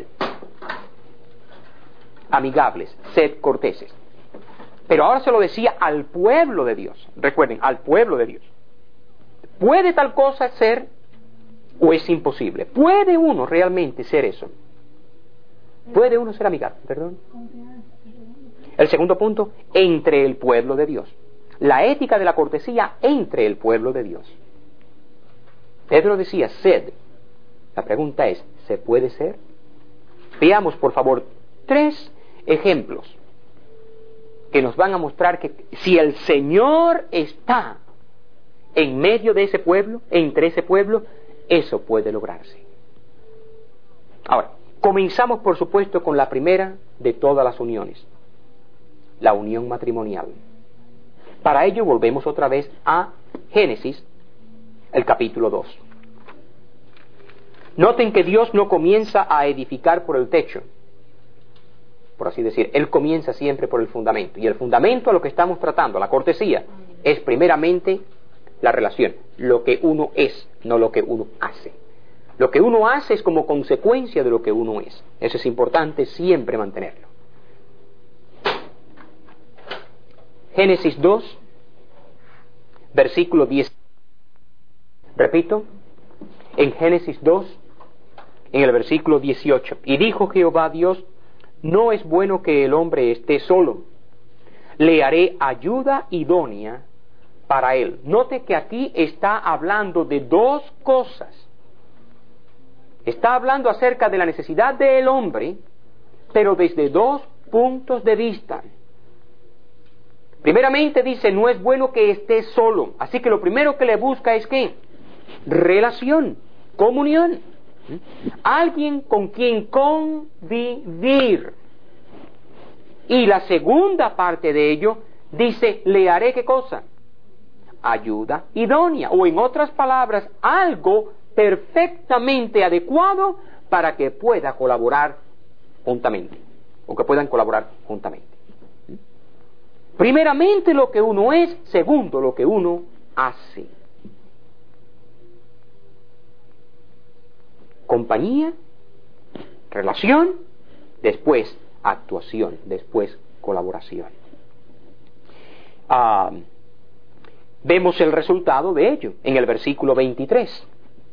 amigables, sed corteses. Pero ahora se lo decía al pueblo de Dios. Recuerden, al pueblo de Dios. ¿Puede tal cosa ser o es imposible? ¿Puede uno realmente ser eso? ¿Puede uno ser amigable? Perdón. El segundo punto, entre el pueblo de Dios. La ética de la cortesía entre el pueblo de Dios. Pedro decía, sed. La pregunta es, ¿Se puede ser? Veamos, por favor, 3 ejemplos que nos van a mostrar que si el Señor está en medio de ese pueblo, entre ese pueblo, eso puede lograrse. Ahora, comenzamos por supuesto con la primera de todas las uniones, la unión matrimonial. Para ello volvemos otra vez a Génesis, el capítulo 2. Noten que Dios no comienza a edificar por el techo, por así decir. Él comienza siempre por el fundamento. Y el fundamento a lo que estamos tratando, la cortesía, es primeramente la relación, lo que uno es, no lo que uno hace. Lo que uno hace es como consecuencia de lo que uno es. Eso es importante siempre mantenerlo. Génesis 2, versículo 10. Repito, en Génesis 2, en el versículo 18. Y dijo Jehová Dios, no es bueno que el hombre esté solo. Le haré ayuda idónea para él. Note que aquí está hablando de 2 cosas. Está hablando acerca de la necesidad del hombre, pero desde 2 puntos de vista. Primeramente dice, no es bueno que esté solo. Así que lo primero que le busca es ¿qué? Relación, comunión. Alguien con quien convivir. Y la segunda parte de ello dice, le haré ¿qué cosa? Ayuda idónea, o en otras palabras, algo perfectamente adecuado para que pueda colaborar juntamente, o que puedan colaborar juntamente. Primeramente lo que uno es, segundo lo que uno hace. Compañía, relación, después actuación, después colaboración. Vemos el resultado de ello en el versículo 23.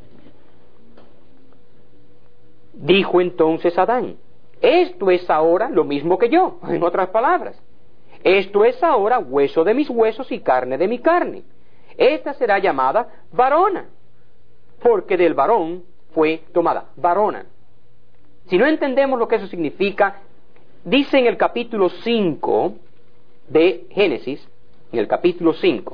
Dijo entonces Adán, esto es ahora lo mismo que yo, en otras palabras. Esto es ahora hueso de mis huesos y carne de mi carne. Esta será llamada varona, porque del varón fue tomada. Varona. Si no entendemos lo que eso significa, dice en el capítulo 5 de Génesis, en el capítulo 5,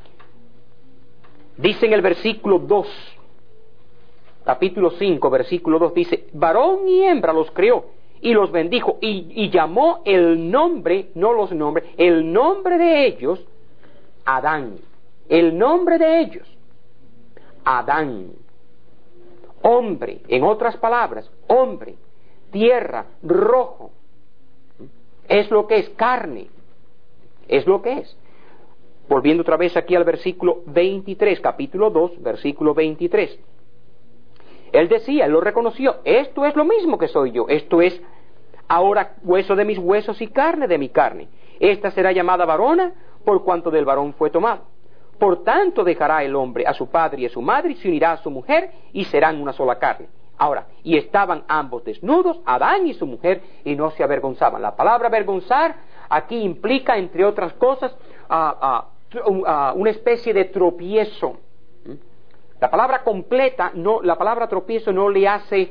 dice en el versículo 2, capítulo 5, versículo 2, dice, varón y hembra los creó y los bendijo y llamó el nombre, no los nombres, el nombre de ellos, Adán. El nombre de ellos, Adán. Hombre, en otras palabras, hombre, tierra, rojo, es lo que es, carne, es lo que es. Volviendo otra vez aquí al versículo 23, capítulo 2, versículo 23. Él decía, él lo reconoció, esto es lo mismo que soy yo, esto es ahora hueso de mis huesos y carne de mi carne. Esta será llamada varona por cuanto del varón fue tomado. Por tanto dejará el hombre a su padre y a su madre y se unirá a su mujer y serán una sola carne. Ahora, y estaban ambos desnudos, Adán y su mujer, y no se avergonzaban. La palabra avergonzar aquí implica, entre otras cosas, una especie de tropiezo. La palabra completa, no, la palabra tropiezo no le hace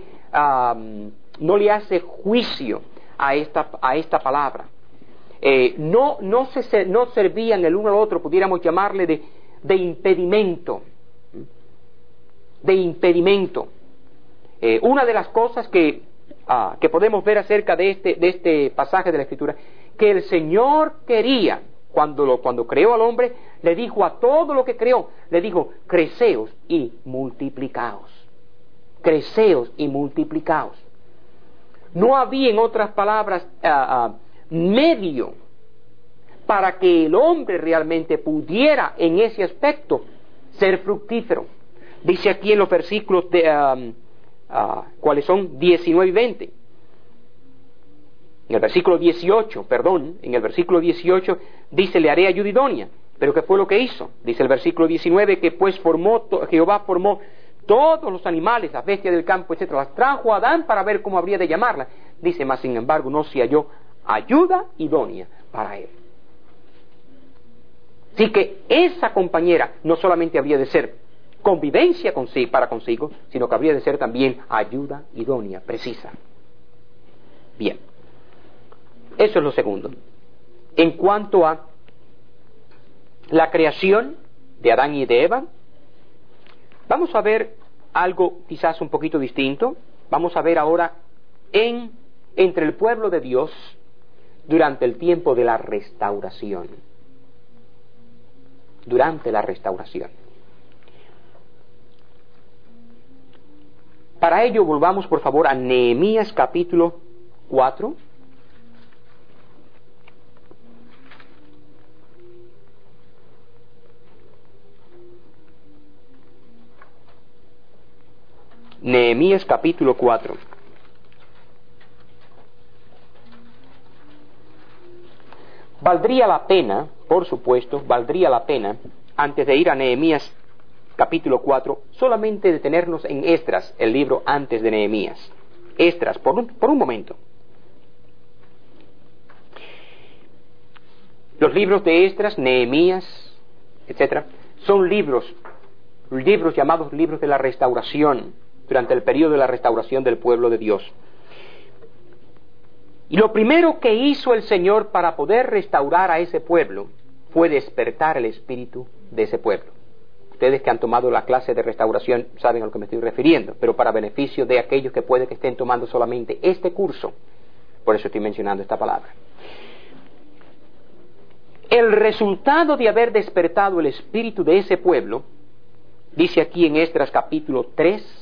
juicio a esta palabra. No servían el uno al otro, pudiéramos llamarle de impedimento. De impedimento. Una de las cosas que podemos ver acerca de este pasaje de la Escritura, que el Señor quería, cuando creó al hombre, le dijo a todo lo que creó, le dijo, creceos y multiplicaos. Creceos y multiplicaos. No había, en otras palabras, medio para que el hombre realmente pudiera en ese aspecto ser fructífero. Dice aquí en los versículos ¿cuáles son? 19 y 20. En el versículo 18, en el versículo 18 dice, le haré ayuda idónea. Pero ¿qué fue lo que hizo? Dice el versículo 19 que pues Jehová formó todos los animales, las bestias del campo, etc. Las trajo a Adán para ver cómo habría de llamarlas. Dice, mas sin embargo no se halló ayuda idónea para él. Así que esa compañera no solamente habría de ser convivencia para consigo, sino que habría de ser también ayuda idónea, precisa. Bien, eso es lo segundo. En cuanto a la creación de Adán y de Eva, vamos a ver algo quizás un poquito distinto. Vamos a ver ahora entre el pueblo de Dios durante el tiempo de la restauración. Durante la restauración. Para ello volvamos por favor a Nehemías capítulo 4. Nehemías capítulo 4. Valdría la pena, por supuesto, antes de ir a Nehemías capítulo 4, solamente detenernos en Esdras, el libro antes de Nehemías. Esdras, por un momento. Los libros de Esdras, Nehemías, etc., son libros llamados libros de la restauración, durante el periodo de la restauración del pueblo de Dios. Y lo primero que hizo el Señor para poder restaurar a ese pueblo fue despertar el espíritu de ese pueblo. Ustedes que han tomado la clase de restauración saben a lo que me estoy refiriendo, pero para beneficio de aquellos que puede que estén tomando solamente este curso, por eso estoy mencionando esta palabra. El resultado de haber despertado el espíritu de ese pueblo, dice aquí en Esdras capítulo 3,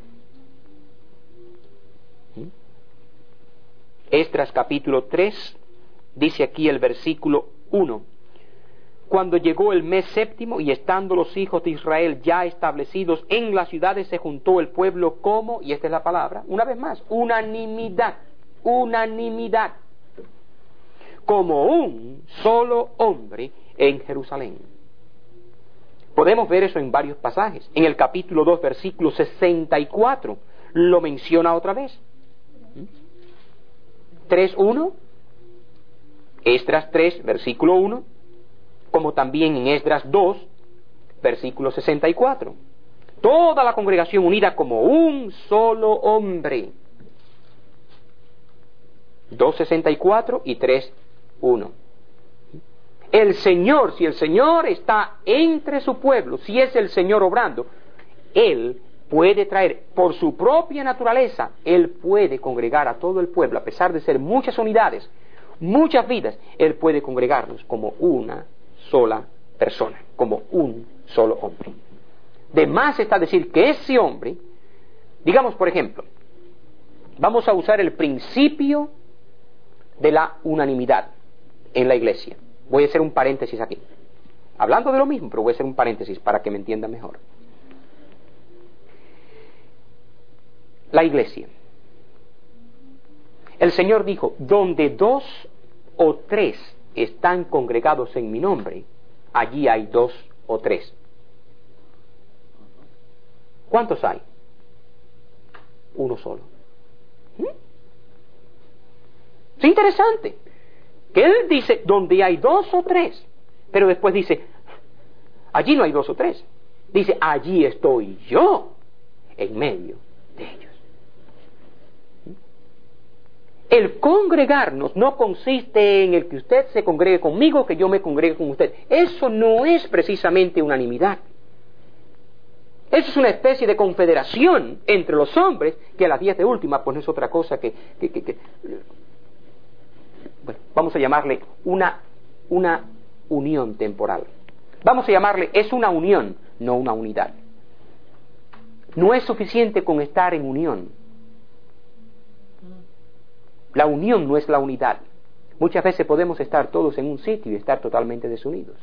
Esdras capítulo 3, dice aquí el versículo 1. Cuando llegó el mes séptimo y estando los hijos de Israel ya establecidos en las ciudades, se juntó el pueblo como, y esta es la palabra, una vez más, unanimidad, como un solo hombre en Jerusalén. Podemos ver eso en varios pasajes. En el capítulo 2, versículo 64, lo menciona otra vez. 3.1, Esdras 3, versículo 1, como también en Esdras 2, versículo 64. Toda la congregación unida como un solo hombre. 2.64 y 3.1. El Señor, si el Señor está entre su pueblo, si es el Señor obrando, Él puede traer por su propia naturaleza, Él puede congregar a todo el pueblo, a pesar de ser muchas unidades, muchas vidas, Él puede congregarnos como una sola persona, como un solo hombre. De más está decir que ese hombre, digamos por ejemplo, vamos a usar el principio de la unanimidad en la iglesia. Voy a hacer un paréntesis aquí, hablando de lo mismo, pero voy a hacer un paréntesis para que me entiendan mejor. La iglesia. El Señor dijo, donde 2 o 3 están congregados en mi nombre, allí hay 2 o 3. ¿Cuántos hay? Uno solo. Es interesante que Él dice, donde hay 2 o 3, pero después dice, allí no hay 2 o 3. Dice, allí estoy yo en medio de ellos. El congregarnos no consiste en el que usted se congregue conmigo, que yo me congregue con usted. Eso no es precisamente unanimidad. Eso es una especie de confederación entre los hombres, que a las 10 de última, pues no es otra cosa que bueno, vamos a llamarle una unión temporal. Vamos a llamarle, es una unión, no una unidad. No es suficiente con estar en unión. La unión no es la unidad. Muchas veces podemos estar todos en un sitio y estar totalmente desunidos.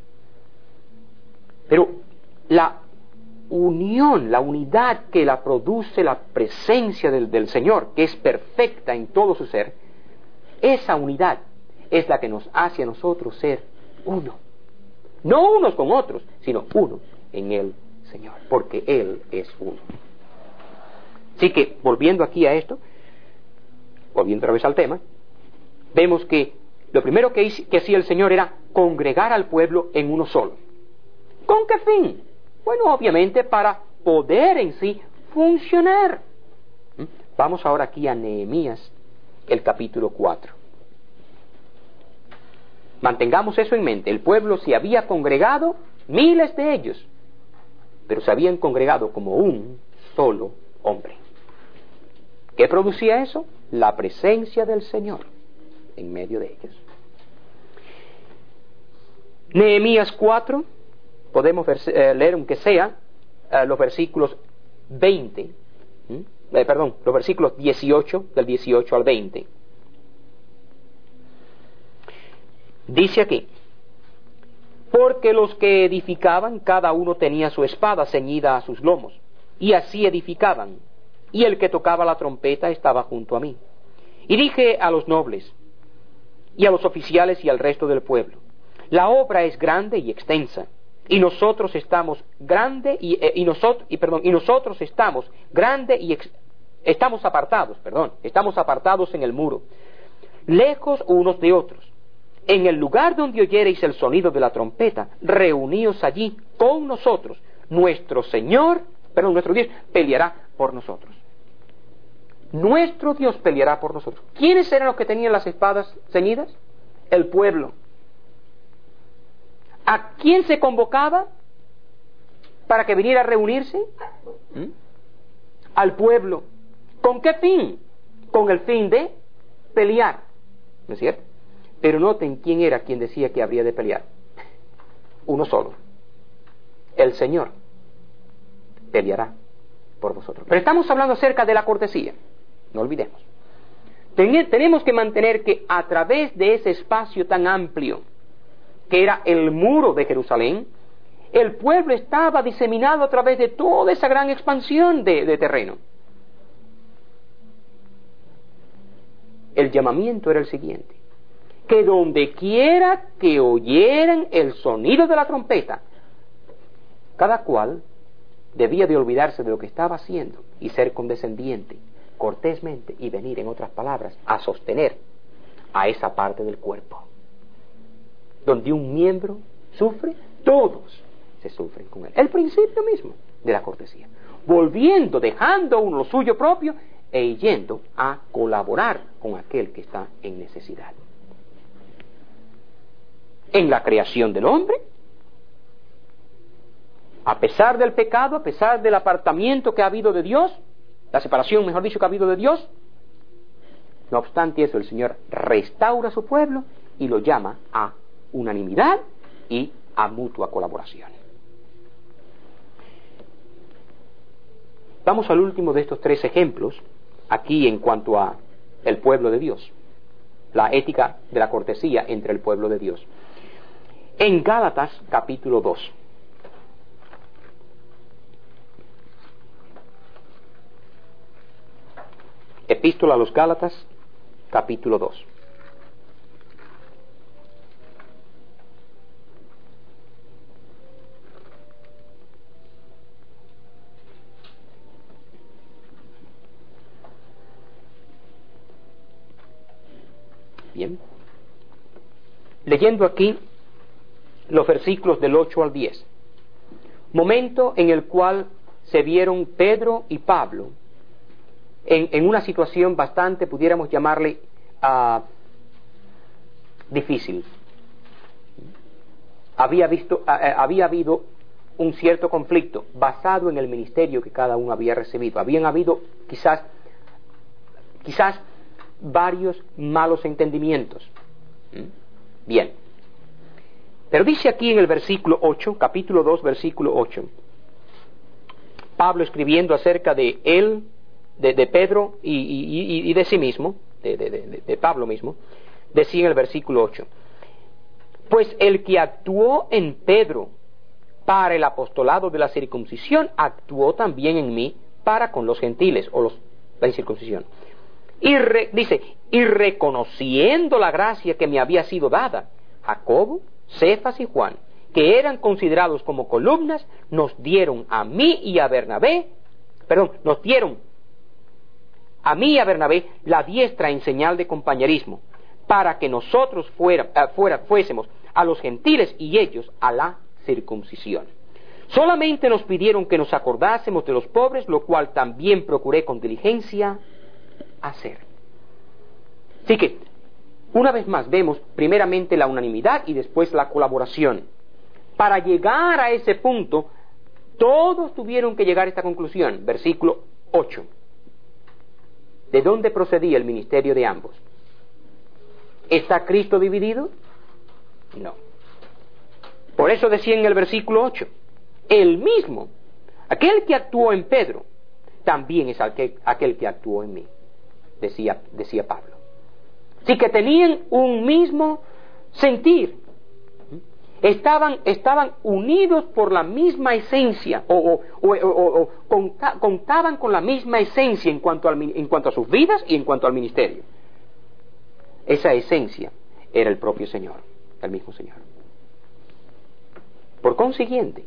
Pero la unión, la unidad que la produce la presencia del Señor, que es perfecta en todo su ser, esa unidad es la que nos hace a nosotros ser uno. No unos con otros, sino uno en el Señor, porque Él es uno. Así que, volviendo aquí a esto, volviendo otra vez al tema, vemos que lo primero que hacía el Señor era congregar al pueblo en uno solo. ¿Con qué fin? Bueno, obviamente para poder en sí funcionar. Vamos ahora aquí a Nehemías, el capítulo 4. Mantengamos eso en mente. El pueblo se había congregado, miles de ellos, pero se habían congregado como un solo hombre. ¿Qué producía eso? La presencia del Señor en medio de ellos. Nehemías 4, podemos leer aunque sea los versículos 20, los versículos 18, del 18 al 20. Dice aquí: porque los que edificaban, cada uno tenía su espada ceñida a sus lomos, y así edificaban, y el que tocaba la trompeta estaba junto a mí. Y dije a los nobles, y a los oficiales y al resto del pueblo: la obra es grande y extensa, y nosotros estamos estamos apartados en el muro, lejos unos de otros. En el lugar donde oyereis el sonido de la trompeta, reuníos allí con nosotros. Nuestro Dios peleará por nosotros. Nuestro Dios peleará por nosotros. ¿Quiénes eran los que tenían las espadas ceñidas? El pueblo. ¿A quién se convocaba para que viniera a reunirse? Al pueblo. ¿Con qué fin? Con el fin de pelear. ¿No es cierto? Pero noten quién era quien decía que habría de pelear. Uno solo. El Señor peleará por vosotros. Pero estamos hablando acerca de la cortesía. No olvidemos. Tenemos que mantener que a través de ese espacio tan amplio, que era el muro de Jerusalén, el pueblo estaba diseminado a través de toda esa gran expansión de terreno. El llamamiento era el siguiente: que donde quiera que oyeran el sonido de la trompeta, cada cual debía de olvidarse de lo que estaba haciendo y ser condescendiente, cortésmente, y venir, en otras palabras, a sostener a esa parte del cuerpo. Donde un miembro sufre, todos se sufren con él. El principio mismo de la cortesía. Dejando uno lo suyo propio e yendo a colaborar con aquel que está en necesidad. En la creación del hombre, a pesar del pecado, a pesar del apartamiento que ha habido de Dios, la separación, mejor dicho, que ha habido de Dios, no obstante eso, el Señor restaura a su pueblo y lo llama a unanimidad y a mutua colaboración. Vamos al último de estos tres ejemplos, aquí en cuanto a el pueblo de Dios, la ética de la cortesía entre el pueblo de Dios. En Gálatas capítulo 2. Epístola a los Gálatas capítulo 2. Bien. Leyendo aquí los versículos del 8 al 10. Momento en el cual se vieron Pedro y Pablo en una situación bastante, pudiéramos llamarle, difícil. Había habido un cierto conflicto basado en el ministerio que cada uno había recibido. Habían habido quizás varios malos entendimientos. Bien. Pero dice aquí en el versículo 8, capítulo 2, versículo 8, Pablo escribiendo acerca de él, de Pedro y de sí mismo, de Pablo mismo, decía en el versículo 8: pues el que actuó en Pedro para el apostolado de la circuncisión, actuó también en mí para con los gentiles, o la incircuncisión. Dice, y reconociendo la gracia que me había sido dada, Jacobo, Cefas y Juan, que eran considerados como columnas, nos dieron a mí y a Bernabé la diestra en señal de compañerismo, para que nosotros fuésemos a los gentiles y ellos a la circuncisión. Solamente nos pidieron que nos acordásemos de los pobres, lo cual también procuré con diligencia hacer. Así que, una vez más, vemos primeramente la unanimidad y después la colaboración. Para llegar a ese punto, todos tuvieron que llegar a esta conclusión. Versículo 8. ¿De dónde procedía el ministerio de ambos? ¿Está Cristo dividido? No. Por eso decía en el versículo 8, el mismo, aquel que actuó en Pedro, también es aquel que actuó en mí, decía Pablo. Así que tenían un mismo sentir. Estaban unidos por la misma esencia, contaban con la misma esencia en cuanto a sus vidas y en cuanto al ministerio. Esa esencia era el propio Señor, el mismo Señor. Por consiguiente,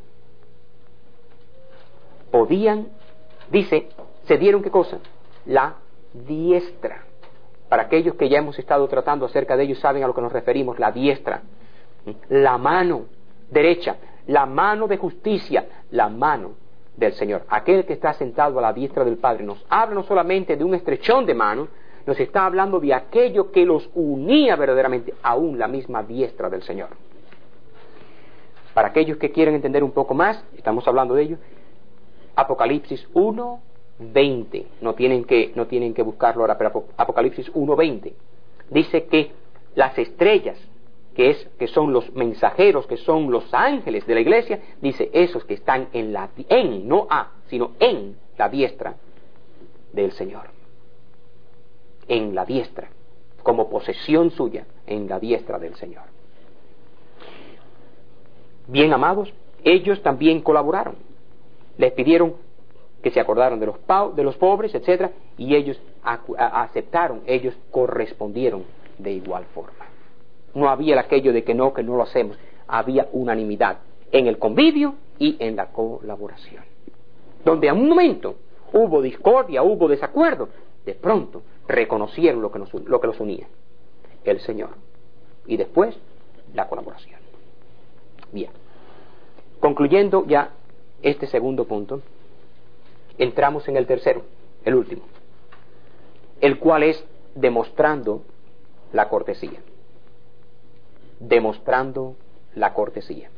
se dieron ¿qué cosa? La diestra. Para aquellos que ya hemos estado tratando acerca de ellos, saben a lo que nos referimos, la diestra. La mano derecha, la mano de justicia, la mano del Señor. Aquel que está sentado a la diestra del Padre nos habla no solamente de un estrechón de mano, nos está hablando de aquello que los unía verdaderamente, aún la misma diestra del Señor. Para aquellos que quieren entender un poco más, estamos hablando de ello, Apocalipsis 1:20, no tienen que buscarlo ahora, pero Apocalipsis 1:20 dice que las estrellas, que son los mensajeros, que son los ángeles de la iglesia, dice esos que están no en la diestra del Señor. En la diestra, como posesión suya, en la diestra del Señor. Bien amados, ellos también colaboraron. Les pidieron que se acordaran de los pobres, etc., y ellos aceptaron, ellos correspondieron de igual forma. No había aquello de que no lo hacemos. Había unanimidad en el convivio y en la colaboración. Donde a un momento hubo discordia, hubo desacuerdo, de pronto reconocieron lo que los unía, el Señor, y después la colaboración. Bien, concluyendo ya este segundo punto, entramos en el tercero, el último, el cual es demostrando la cortesía. Demostrando la cortesía.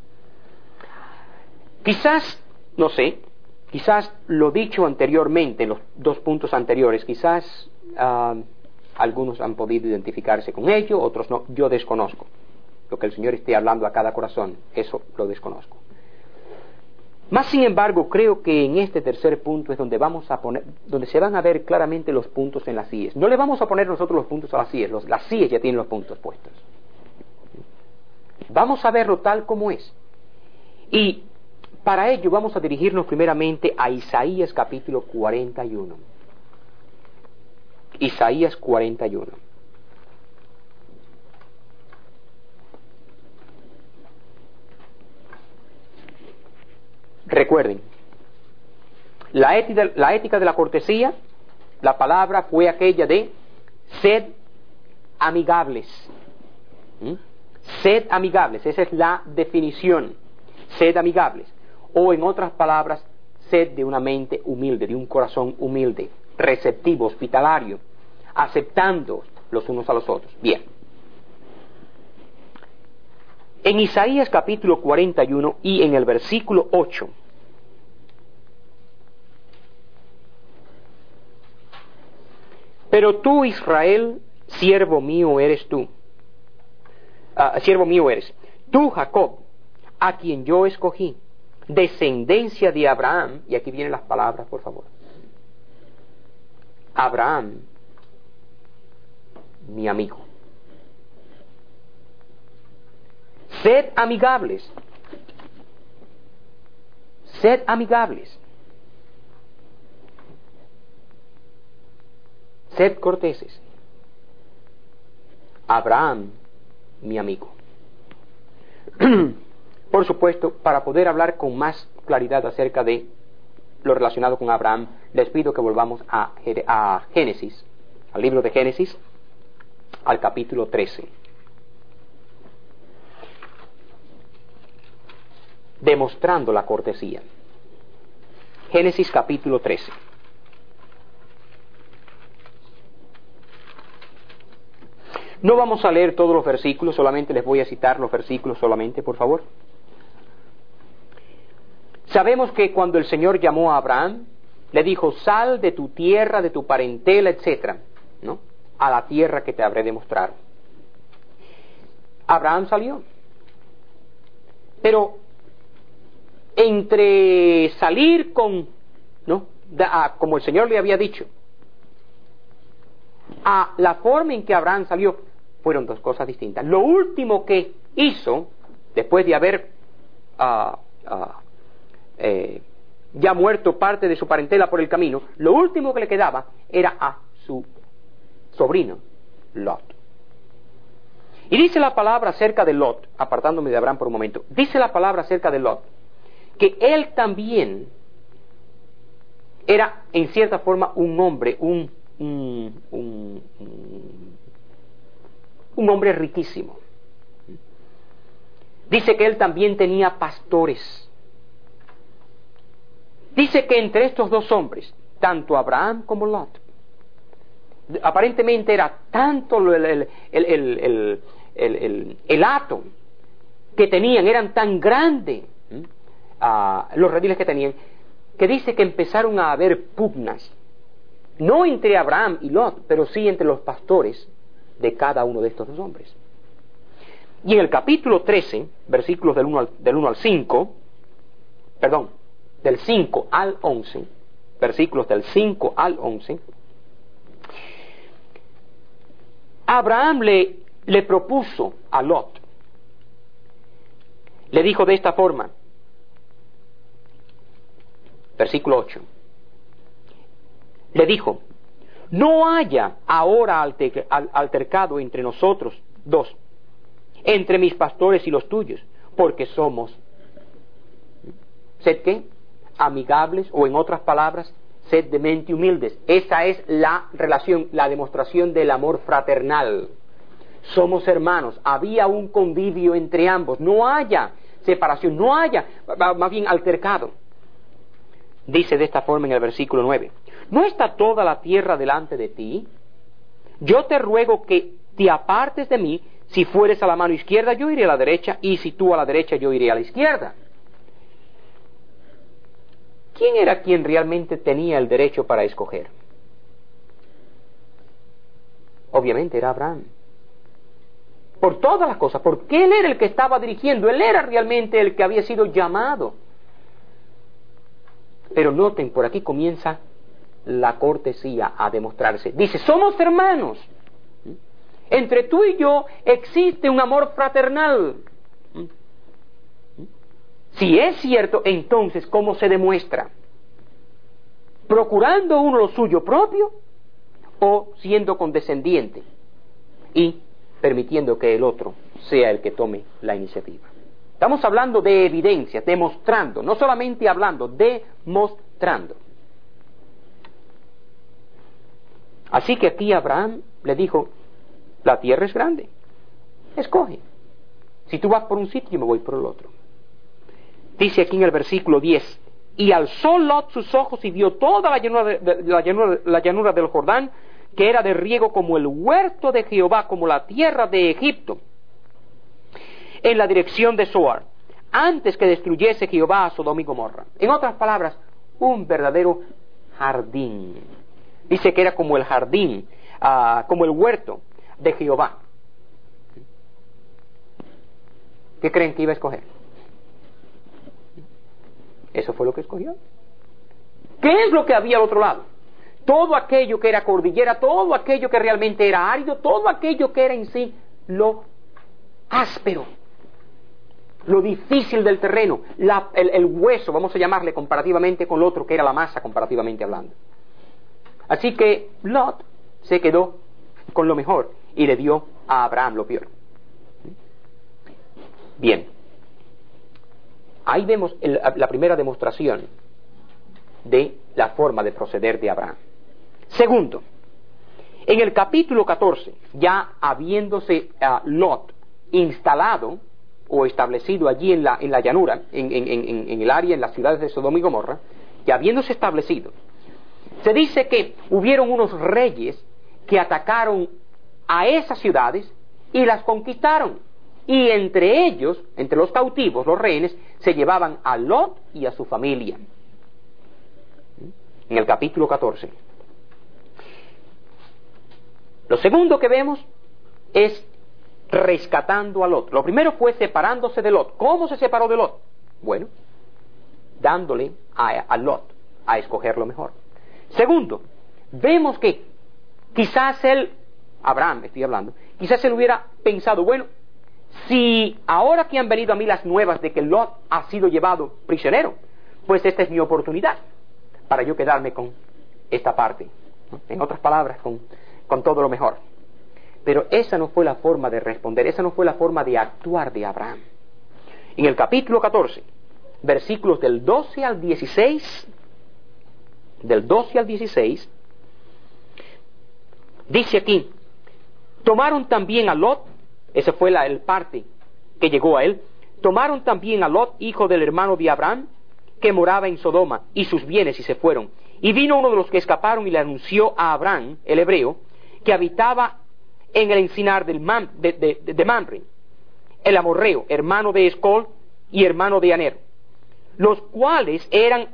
Quizás, no sé, quizás lo dicho anteriormente, en los dos puntos anteriores, quizás algunos han podido identificarse con ello, otros no, yo desconozco. Lo que el Señor esté hablando a cada corazón, eso lo desconozco. Más sin embargo, creo que en este tercer punto es donde donde se van a ver claramente los puntos en las sillas. No le vamos a poner nosotros los puntos a las sillas, las sillas ya tienen los puntos puestos. Vamos a verlo tal como es. Y para ello vamos a dirigirnos primeramente a Isaías capítulo 41. Isaías 41. Recuerden, la ética de la cortesía, la palabra fue aquella de sed amigables. Sed amigables, esa es la definición. Sed amigables. O en otras palabras, sed de una mente humilde, de un corazón humilde, receptivo, hospitalario, aceptando los unos a los otros. Bien. En Isaías capítulo 41 y en el versículo 8, pero tú, Israel, siervo mío eres tú. Siervo mío eres. Tú, Jacob, a quien yo escogí, descendencia de Abraham, y aquí vienen las palabras, por favor. Abraham, mi amigo. Sed amigables. Sed amigables. Sed corteses. Abraham, mi amigo. Por supuesto, para poder hablar con más claridad acerca de lo relacionado con Abraham, les pido que volvamos a Génesis, al libro de Génesis, al capítulo 13. demostrando la cortesía. Génesis capítulo 13. No vamos a leer todos los versículos, solamente les voy a citar los versículos solamente, por favor. Sabemos que cuando el Señor llamó a Abraham, le dijo, sal de tu tierra, de tu parentela, etcétera, ¿no? A la tierra que te habré de mostrar. Abraham salió. Pero entre salir con, ¿no? Como el Señor le había dicho, a la forma en que Abraham salió, fueron dos cosas distintas. Lo último que hizo, después de haber ya muerto parte de su parentela por el camino, lo último que le quedaba era a su sobrino, Lot. Y dice la palabra acerca de Lot, apartándome de Abraham por un momento, dice la palabra acerca de Lot, que él también era en cierta forma un hombre, un hombre riquísimo. Dice que él también tenía pastores. Dice que entre estos dos hombres, tanto Abraham como Lot, aparentemente era tanto el hato que tenían, eran tan grandes los rediles que tenían, que dice que empezaron a haber pugnas, no entre Abraham y Lot, pero sí entre los pastores de cada uno de estos dos hombres. Y en el capítulo 13, versículos del 1 al 5, perdón, del 5 al 11, versículos del 5 al 11, Abraham le propuso a Lot, le dijo de esta forma, versículo 8, le dijo, no haya ahora altercado entre nosotros dos, entre mis pastores y los tuyos, porque somos, ¿sed qué? Amigables, o en otras palabras, sed de mente humildes. Esa es la relación, la demostración del amor fraternal. Somos hermanos, había un convivio entre ambos, no haya separación, no haya, más bien altercado. Dice de esta forma en el versículo 9, ¿no está toda la tierra delante de ti? Yo te ruego que te apartes de mí, si fueres a la mano izquierda yo iré a la derecha, y si tú a la derecha yo iré a la izquierda. ¿Quién era quien realmente tenía el derecho para escoger? Obviamente era Abraham. Por todas las cosas, porque él era el que estaba dirigiendo, él era realmente el que había sido llamado. Pero noten, por aquí comienza la cortesía a demostrarse. Dice, somos hermanos. Entre tú y yo existe un amor fraternal. Si es cierto, entonces, ¿cómo se demuestra? ¿Procurando uno lo suyo propio o siendo condescendiente y permitiendo que el otro sea el que tome la iniciativa? Estamos hablando de evidencias, demostrando, no solamente hablando, demostrando. Así que aquí Abraham le dijo, la tierra es grande, escoge. Si tú vas por un sitio, yo me voy por el otro. Dice aquí en el versículo 10, y alzó Lot sus ojos y vio toda la llanura del Jordán, que era de riego como el huerto de Jehová, como la tierra de Egipto, en la dirección de Zoar, antes que destruyese Jehová a Sodoma y Gomorra. En otras palabras, un verdadero jardín. Dice que era como el jardín, como el huerto de Jehová. ¿Qué creen que iba a escoger? Eso fue lo que escogió. ¿Qué es lo que había al otro lado? Todo aquello que era cordillera, todo aquello que realmente era árido, todo aquello que era en sí lo áspero, lo difícil del terreno, el hueso, vamos a llamarle comparativamente con lo otro que era la masa comparativamente hablando. Así que Lot se quedó con lo mejor y le dio a Abraham lo peor. Bien, ahí vemos la primera demostración de la forma de proceder de Abraham. Segundo, en el capítulo 14, ya habiéndose Lot instalado o establecido allí en la llanura, en el área, en las ciudades de Sodoma y Gomorra, que habiéndose establecido, se dice que hubieron unos reyes que atacaron a esas ciudades y las conquistaron. Y entre ellos, entre los cautivos, los rehenes, se llevaban a Lot y a su familia. En el capítulo 14. Lo segundo que vemos es rescatando a Lot. Lo primero fue separándose de Lot. ¿Cómo se separó de Lot? Bueno, dándole a Lot a escoger lo mejor. Segundo, vemos que quizás Abraham estoy hablando, quizás él hubiera pensado, bueno, si ahora que han venido a mí las nuevas de que Lot ha sido llevado prisionero, pues esta es mi oportunidad para yo quedarme con esta parte, ¿no? En otras palabras, con todo lo mejor. Pero esa no fue la forma de responder, esa no fue la forma de actuar de Abraham. En el capítulo 14, versículos del 12 al 16, dice aquí, tomaron también a Lot, esa fue el parte que llegó a él, tomaron también a Lot, hijo del hermano de Abraham, que moraba en Sodoma, y sus bienes, y se fueron. Y vino uno de los que escaparon y le anunció a Abraham, el hebreo, que habitaba en el encinar de Mamre, el amorreo, hermano de Escol y hermano de Aner, los cuales eran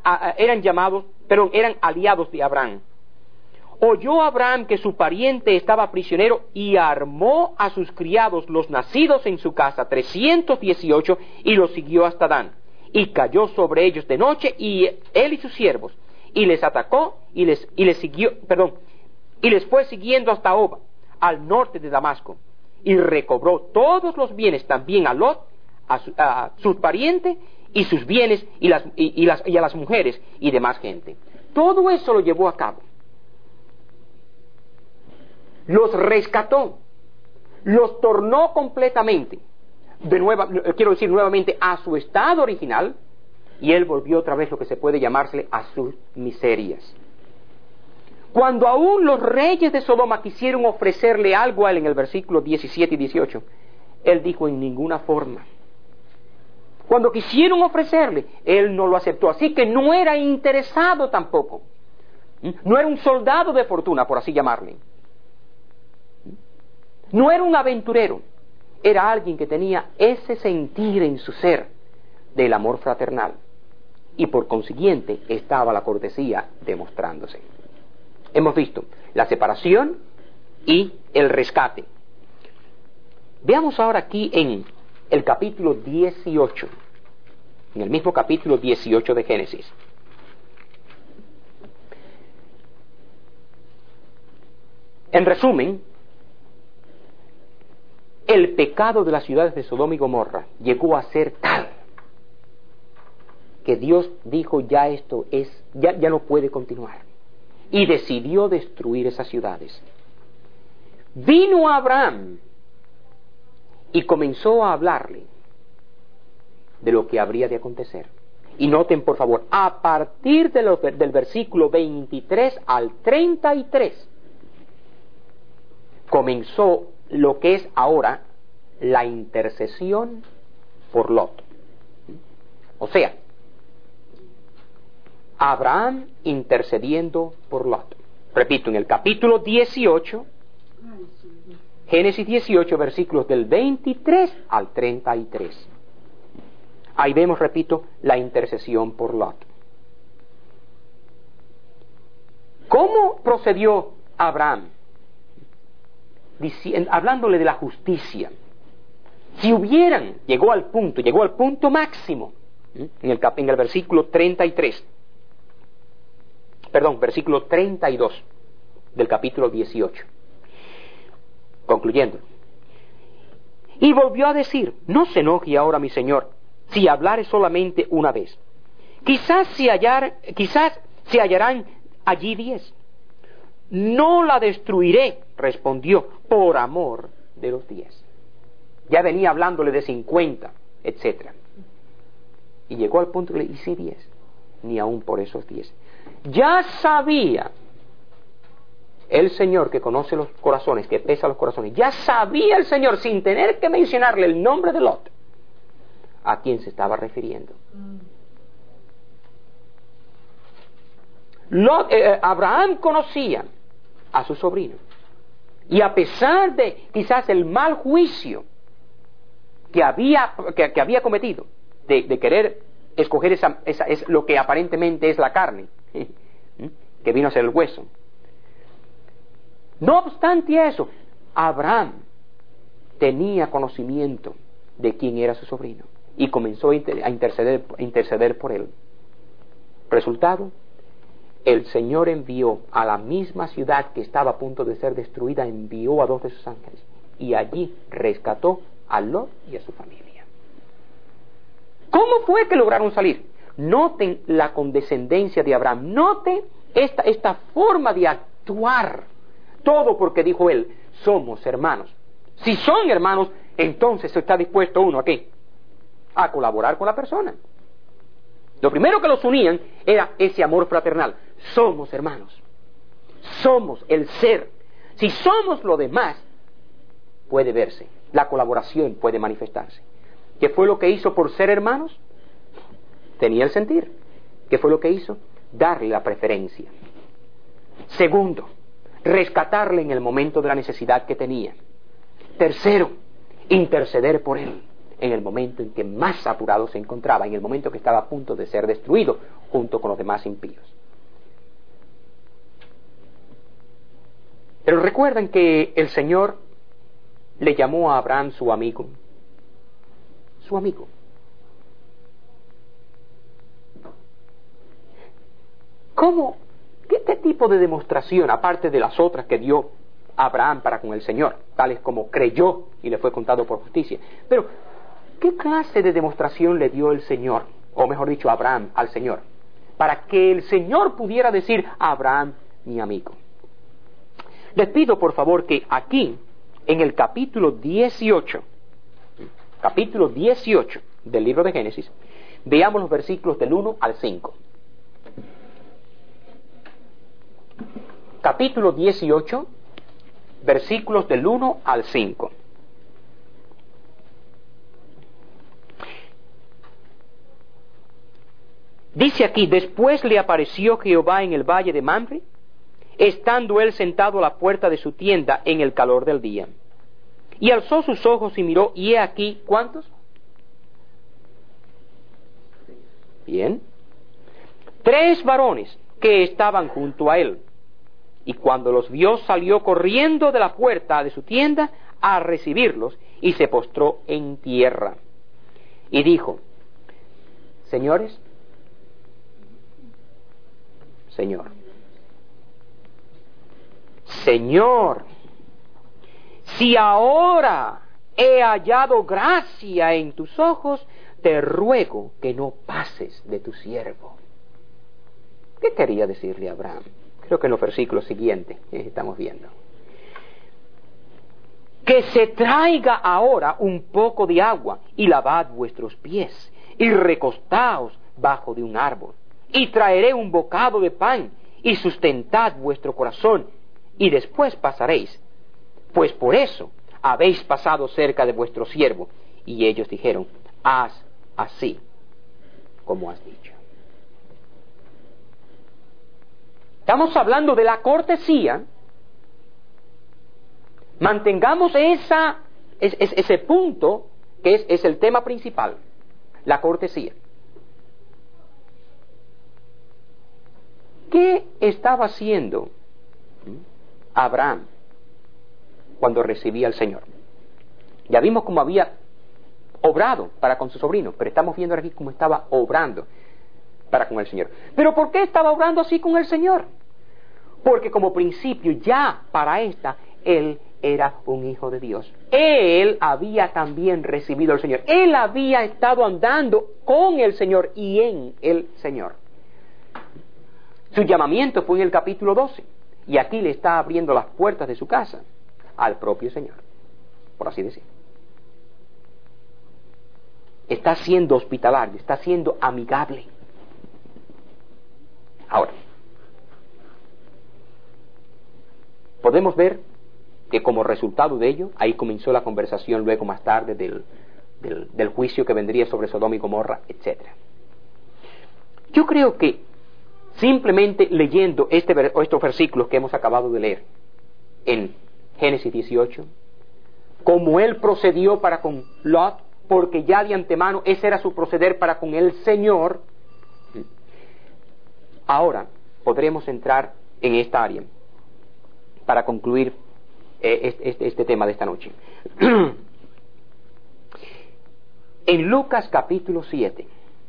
aliados de Abraham. Oyó Abraham que su pariente estaba prisionero y armó a sus criados, los nacidos en su casa, 318, y los siguió hasta Dan. Y cayó sobre ellos de noche, y él y sus siervos, y les atacó, y les fue siguiendo hasta Oba, al norte de Damasco, y recobró todos los bienes, también a Lot, a sus parientes, y sus bienes, y a las mujeres, y demás gente. Todo eso lo llevó a cabo. Los rescató, los tornó completamente, nuevamente a su estado original, y él volvió otra vez lo que se puede llamársele a sus miserias. Cuando aún los reyes de Sodoma quisieron ofrecerle algo a él en el versículo 17 y 18, él dijo: en ninguna forma. Cuando quisieron ofrecerle, él no lo aceptó, así que no era interesado tampoco. No era un soldado de fortuna, por así llamarle. No era un aventurero, era alguien que tenía ese sentir en su ser del amor fraternal, y por consiguiente estaba la cortesía demostrándose. Hemos visto la separación y el rescate. Veamos ahora aquí en el capítulo 18, en el mismo capítulo 18 de Génesis. En resumen, el pecado de las ciudades de Sodoma y Gomorra llegó a ser tal que Dios dijo: ya esto ya no puede continuar, y decidió destruir esas ciudades. Vino Abraham y comenzó a hablarle de lo que habría de acontecer. Y noten, por favor, a partir del versículo 23 al 33 comenzó lo que es ahora la intercesión por Lot. O sea, Abraham intercediendo por Lot. Repito, en el capítulo 18, Génesis 18, versículos del 23 al 33. Ahí vemos, repito, la intercesión por Lot. ¿Cómo procedió Abraham? Hablándole de la justicia. Si llegó al punto máximo, en el versículo 33, versículo 32 del capítulo 18. Concluyendo. Y volvió a decir: no se enoje ahora mi señor, si hablare solamente una vez. Quizás se hallarán allí 10. No la destruiré, respondió, por amor de los 10. Ya venía hablándole de 50, etc. Y llegó al punto que le dice: 10, ni aún por esos 10. Ya sabía el Señor, que conoce los corazones, que pesa los corazones, ya sabía el Señor, sin tener que mencionarle el nombre de Lot, a quién se estaba refiriendo. Abraham conocía a su sobrino, y a pesar de quizás el mal juicio que había cometido de querer escoger es lo que aparentemente es la carne, que vino a ser el hueso, no obstante eso, Abraham tenía conocimiento de quién era su sobrino y comenzó a interceder por él. Resultado: el Señor envió a la misma ciudad que estaba a punto de ser destruida, envió a 2 de sus ángeles, y allí rescató a Lot y a su familia. ¿Cómo fue que lograron salir? Noten la condescendencia de Abraham, noten esta forma de actuar. Todo porque dijo él: somos hermanos. Si son hermanos, entonces está dispuesto uno ¿a qué? A colaborar con la persona. Lo primero que los unían era ese amor fraternal. Somos hermanos. Somos el ser. Si somos lo demás, puede verse. La colaboración puede manifestarse. ¿Qué fue lo que hizo por ser hermanos? Tenía el sentir. ¿Qué fue lo que hizo? Darle la preferencia. Segundo, rescatarle en el momento de la necesidad que tenía. Tercero, interceder por él en el momento en que más apurado se encontraba, en el momento que estaba a punto de ser destruido junto con los demás impíos. Pero recuerdan que el Señor le llamó a Abraham su amigo. Su amigo. ¿Cómo? ¿Qué tipo de demostración, aparte de las otras que dio Abraham para con el Señor, tales como creyó y le fue contado por justicia? Pero, ¿qué clase de demostración le dio el Señor, o mejor dicho, Abraham al Señor, para que el Señor pudiera decir a Abraham, mi amigo? Les pido por favor que aquí, en el capítulo 18 del libro de Génesis, veamos los versículos del 1 al 5. Capítulo 18, versículos del 1 al 5. Dice aquí: después le apareció Jehová en el valle de Mamre, estando él sentado a la puerta de su tienda en el calor del día. Y alzó sus ojos y miró, y he aquí, ¿cuántos? Bien. 3 varones que estaban junto a él. Y cuando los vio, salió corriendo de la puerta de su tienda a recibirlos, y se postró en tierra. Y dijo: señores, Señor, si ahora he hallado gracia en tus ojos, te ruego que no pases de tu siervo. ¿Qué quería decirle a Abraham? Creo que en los versículos siguientes estamos viendo. Que se traiga ahora un poco de agua, y lavad vuestros pies, y recostaos bajo de un árbol, y traeré un bocado de pan, y sustentad vuestro corazón, y después pasaréis, pues por eso habéis pasado cerca de vuestro siervo. Y ellos dijeron: haz así como has dicho. Estamos hablando de la cortesía. Mantengamos ese punto que es el tema principal, la cortesía. ¿Qué estaba haciendo Abraham cuando recibía al Señor? Ya vimos cómo había obrado para con su sobrino, pero estamos viendo aquí cómo estaba obrando para con el Señor. ¿Pero por qué estaba obrando así con el Señor? Porque como principio, ya para él era un hijo de Dios. Él había también recibido al Señor. Él había estado andando con el Señor y en el Señor. Su llamamiento fue en el capítulo 12. Y aquí le está abriendo las puertas de su casa al propio Señor, por así decir. Está siendo hospitalario, está siendo amigable. Ahora, podemos ver que como resultado de ello, ahí comenzó la conversación luego más tarde del juicio que vendría sobre Sodoma y Gomorra, etc. Yo creo que simplemente leyendo estos versículos que hemos acabado de leer en Génesis 18, como él procedió para con Lot, porque ya de antemano ese era su proceder para con el Señor, ahora podremos entrar en esta área para concluir este tema de esta noche. En Lucas capítulo 7,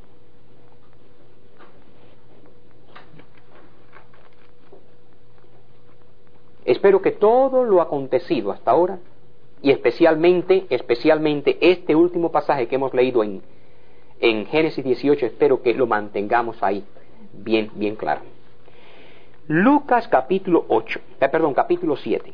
espero que todo lo acontecido hasta ahora, y especialmente este último pasaje que hemos leído en Génesis 18, espero que lo mantengamos ahí bien claro. Lucas capítulo 7.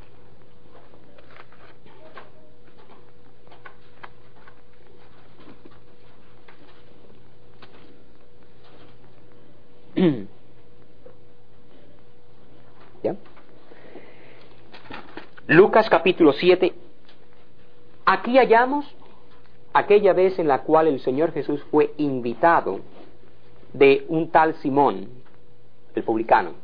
¿Ya? Lucas capítulo 7. Aquí hallamos aquella vez en la cual el Señor Jesús fue invitado de un tal Simón, el publicano.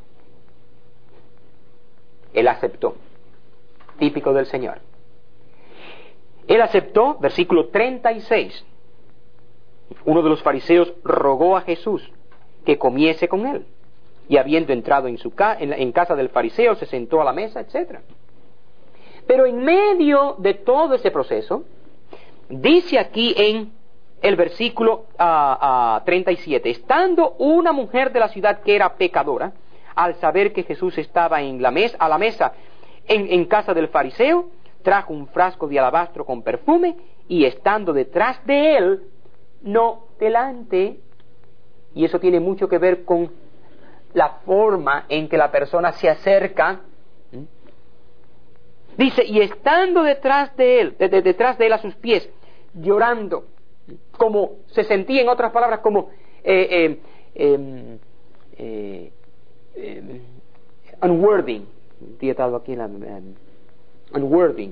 Él aceptó, típico del Señor. Él aceptó, versículo 36. Uno de los fariseos rogó a Jesús que comiese con él, y habiendo entrado en casa del fariseo, se sentó a la mesa, etc. Pero en medio de todo ese proceso, dice aquí en el versículo 37, estando una mujer de la ciudad que era pecadora, al saber que Jesús estaba a la mesa en casa del fariseo, trajo un frasco de alabastro con perfume, y estando detrás de él, no delante. Y eso tiene mucho que ver con la forma en que la persona se acerca. Dice, y estando detrás de él a sus pies, llorando, como se sentía, en otras palabras, como unworthy, unworthy,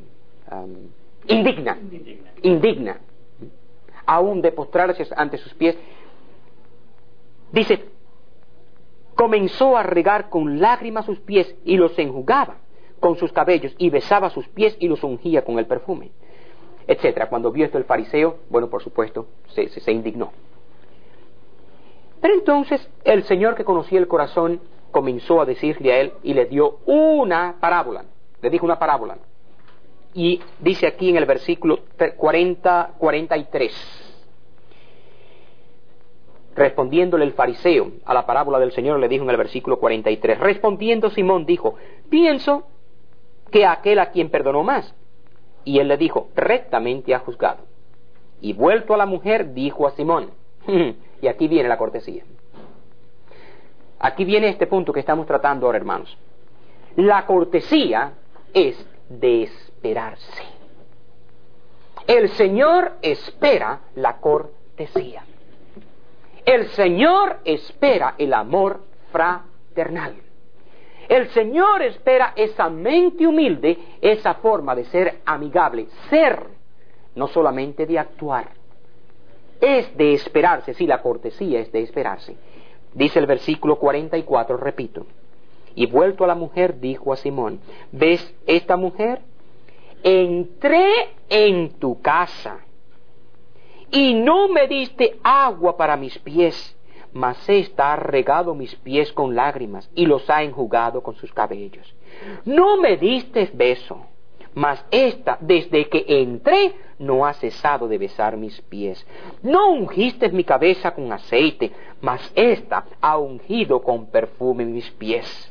indigna, aún de postrarse ante sus pies. Dice, comenzó a regar con lágrimas sus pies y los enjugaba con sus cabellos, y besaba sus pies y los ungía con el perfume, etcétera. Cuando vio esto el fariseo, bueno, por supuesto, se indignó. Pero entonces el Señor, que conocía el corazón, comenzó a decirle a él y le dio una parábola. Le dijo una parábola. Y dice aquí en el versículo 43. Respondiéndole el fariseo a la parábola del Señor, le dijo en el versículo 43. Respondiendo Simón dijo, pienso que aquel a quien perdonó más. Y él le dijo, rectamente ha juzgado. Y vuelto a la mujer, dijo a Simón, y aquí viene la cortesía. Aquí viene este punto que estamos tratando ahora, hermanos. La cortesía es de esperarse. El Señor espera la cortesía. El Señor espera el amor fraternal. El Señor espera esa mente humilde, esa forma de ser amigable, no solamente de actuar. Es de esperarse, sí, la cortesía es de esperarse. Dice el versículo 44, repito. Y vuelto a la mujer, dijo a Simón, ¿ves esta mujer? Entré en tu casa y no me diste agua para mis pies, mas ésta ha regado mis pies con lágrimas y los ha enjugado con sus cabellos. No me diste beso, mas ésta, desde que entré, no ha cesado de besar mis pies. No ungiste mi cabeza con aceite, mas ésta ha ungido con perfume mis pies.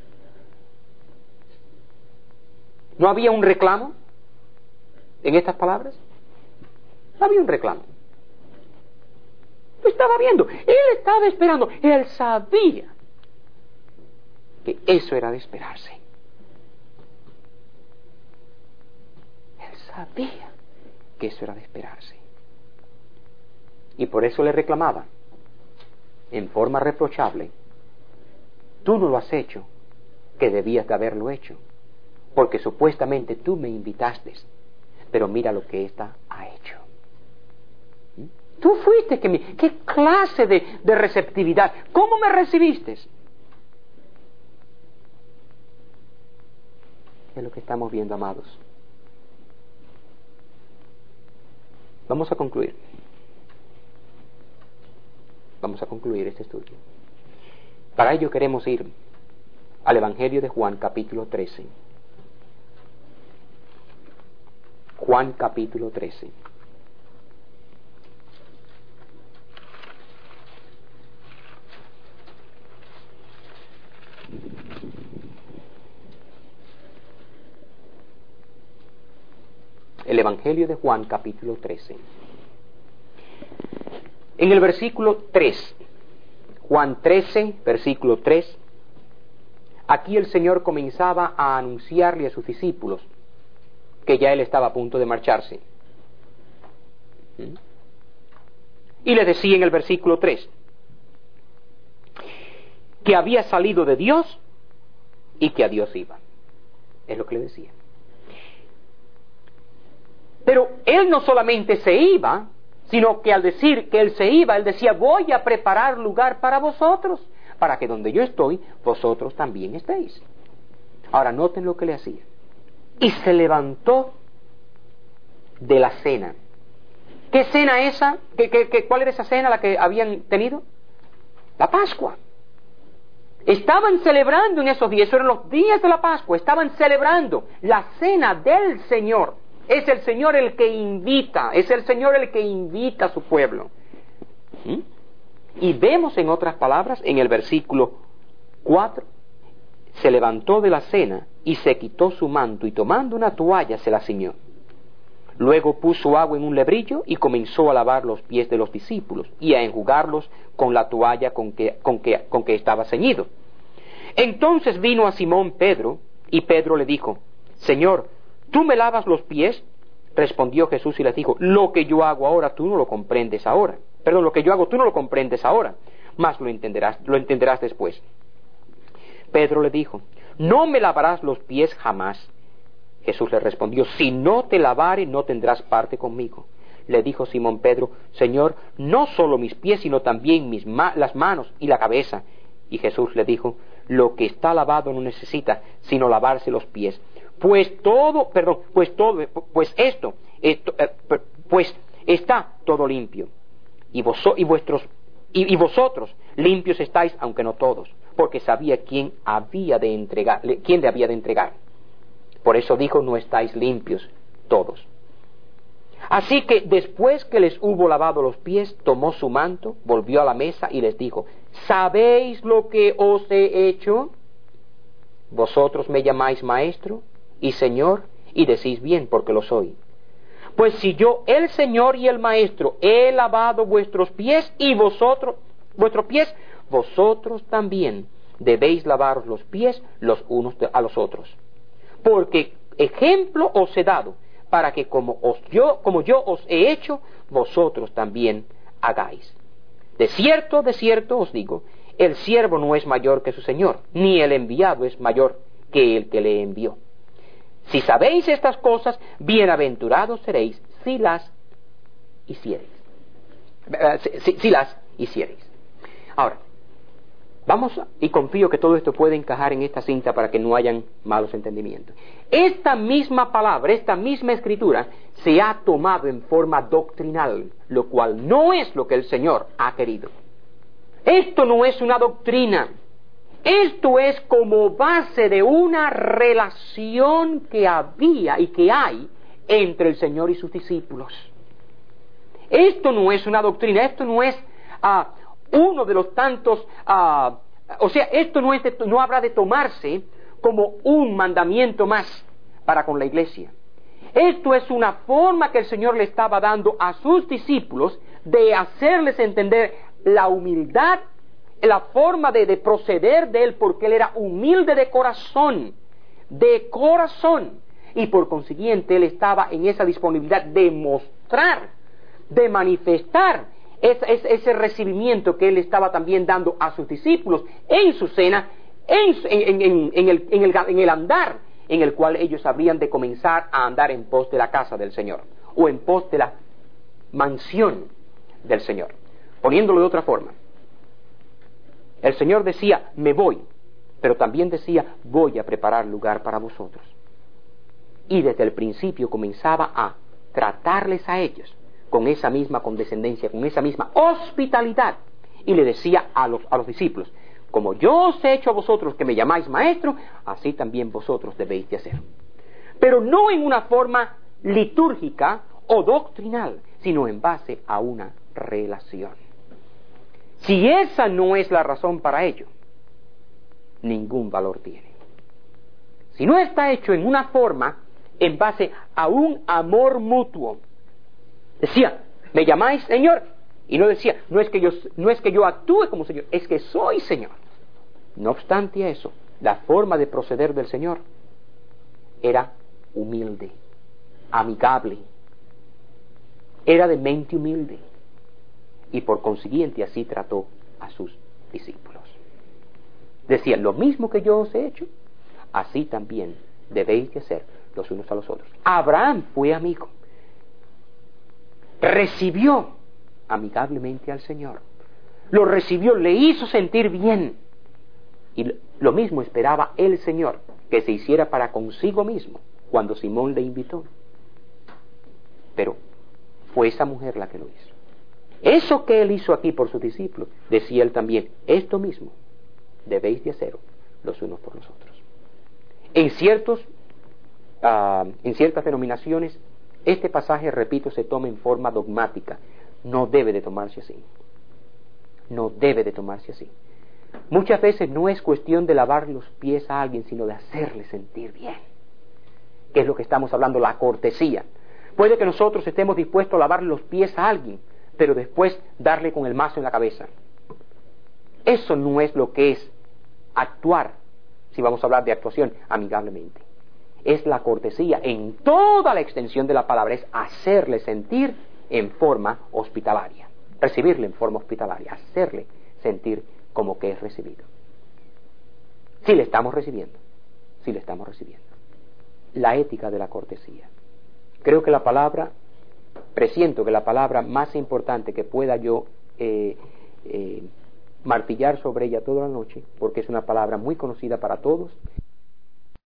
¿No había un reclamo en estas palabras? No había un reclamo. Lo estaba viendo, él estaba esperando, él sabía que eso era de esperarse. Él sabía que eso era de esperarse. Y por eso le reclamaba, en forma reprochable, tú no lo has hecho, que debías de haberlo hecho, porque supuestamente tú me invitaste, pero mira lo que ésta ha hecho. Tú fuiste ¿Qué clase de receptividad? ¿Cómo me recibiste? Es lo que estamos viendo, amados. Vamos a concluir. Vamos a concluir este estudio. Para ello queremos ir al Evangelio de Juan, capítulo 13. Juan, capítulo 13. El Evangelio de Juan, capítulo 13. En el versículo 3, Juan 13, versículo 3, aquí el Señor comenzaba a anunciarle a sus discípulos que ya Él estaba a punto de marcharse. Y les decía en el versículo 3 que había salido de Dios y que a Dios iba. Es lo que le decía. Pero Él no solamente se iba, sino que al decir que Él se iba, Él decía, voy a preparar lugar para vosotros, para que donde yo estoy, vosotros también estéis. Ahora noten lo que le hacía. Y se levantó de la cena. ¿Qué cena esa? ¿Cuál era esa cena la que habían tenido? La Pascua. Estaban celebrando en esos días, esos eran los días de la Pascua, estaban celebrando la cena del Señor. Es el Señor el que invita, es el Señor el que invita a su pueblo. Y vemos en otras palabras, en el versículo 4, se levantó de la cena y se quitó su manto y tomando una toalla se la ciñó. Luego puso agua en un lebrillo y comenzó a lavar los pies de los discípulos y a enjugarlos con la toalla con que estaba ceñido. Entonces vino a Simón Pedro y Pedro le dijo, Señor, ¿tú me lavas los pies? Respondió Jesús y les dijo, lo que yo hago ahora tú no lo comprendes ahora. Perdón, lo que yo hago tú no lo comprendes ahora, mas lo entenderás después. Pedro le dijo, no me lavarás los pies jamás. Jesús le respondió, si no te lavare no tendrás parte conmigo. Le dijo Simón Pedro, Señor, no solo mis pies, sino también las manos y la cabeza. Y Jesús le dijo, lo que está lavado no necesita sino lavarse los pies. Pues está todo limpio. Y vosotros limpios estáis, aunque no todos, porque sabía quién le había de entregar. Por eso dijo, no estáis limpios todos. Así que después que les hubo lavado los pies, tomó su manto, volvió a la mesa y les dijo, ¿sabéis lo que os he hecho? Vosotros me llamáis maestro y Señor, y decís bien, porque lo soy. Pues si yo, el Señor y el Maestro, he lavado vuestros pies y vuestros pies, vosotros también debéis lavaros los pies los unos a los otros. Porque ejemplo os he dado, para que como yo os he hecho, vosotros también hagáis. De cierto os digo, el siervo no es mayor que su Señor, ni el enviado es mayor que el que le envió. Si sabéis estas cosas, bienaventurados seréis si las hiciereis. Ahora, y confío que todo esto puede encajar en esta cinta para que no hayan malos entendimientos. Esta misma palabra, esta misma escritura, se ha tomado en forma doctrinal, lo cual no es lo que el Señor ha querido. Esto no es una doctrina. Esto es como base de una relación que había y que hay entre el Señor y sus discípulos. Esto no es una doctrina, esto no es uno de los tantos, esto no habrá de tomarse como un mandamiento más para con la iglesia. Esto es una forma que el Señor le estaba dando a sus discípulos de hacerles entender la humildad, la forma de proceder de Él, porque Él era humilde de corazón, y por consiguiente Él estaba en esa disponibilidad de mostrar, de manifestar ese recibimiento que Él estaba también dando a sus discípulos en su cena, en el andar en el cual ellos habrían de comenzar a andar en pos de la casa del Señor, o en pos de la mansión del Señor. Poniéndolo de otra forma, el Señor decía, me voy, pero también decía, voy a preparar lugar para vosotros. Y desde el principio comenzaba a tratarles a ellos con esa misma condescendencia, con esa misma hospitalidad. Y le decía a los discípulos, como yo os he hecho a vosotros que me llamáis maestro, así también vosotros debéis de hacer. Pero no en una forma litúrgica o doctrinal, sino en base a una relación. Si esa no es la razón para ello, ningún valor tiene. Si no está hecho en una forma en base a un amor mutuo, decía, me llamáis Señor, y no decía, no es que yo actúe como Señor, es que soy Señor. No obstante eso, la forma de proceder del Señor era humilde, amigable, era de mente humilde, y por consiguiente así trató a sus discípulos. Decía, lo mismo que yo os he hecho, así también debéis de hacer los unos a los otros. Abraham fue amigo, recibió amigablemente al Señor, lo recibió, le hizo sentir bien, y lo mismo esperaba el Señor que se hiciera para consigo mismo cuando Simón le invitó. Pero fue esa mujer la que lo hizo. Eso que él hizo aquí por sus discípulos, decía él también, esto mismo debéis de hacer los unos por los otros. En ciertas denominaciones, este pasaje, repito, se toma en forma dogmática. No debe de tomarse así. No debe de tomarse así. Muchas veces no es cuestión de lavar los pies a alguien, sino de hacerle sentir bien. Que es lo que estamos hablando, la cortesía. Puede que nosotros estemos dispuestos a lavar los pies a alguien, pero después darle con el mazo en la cabeza. Eso no es lo que es actuar, si vamos a hablar de actuación, amigablemente. Es la cortesía en toda la extensión de la palabra, es hacerle sentir en forma hospitalaria, recibirle en forma hospitalaria, hacerle sentir como que es recibido. Si le estamos recibiendo, si le estamos recibiendo. La ética de la cortesía. Creo que presiento que la palabra más importante que pueda yo martillar sobre ella toda la noche, porque es una palabra muy conocida para todos,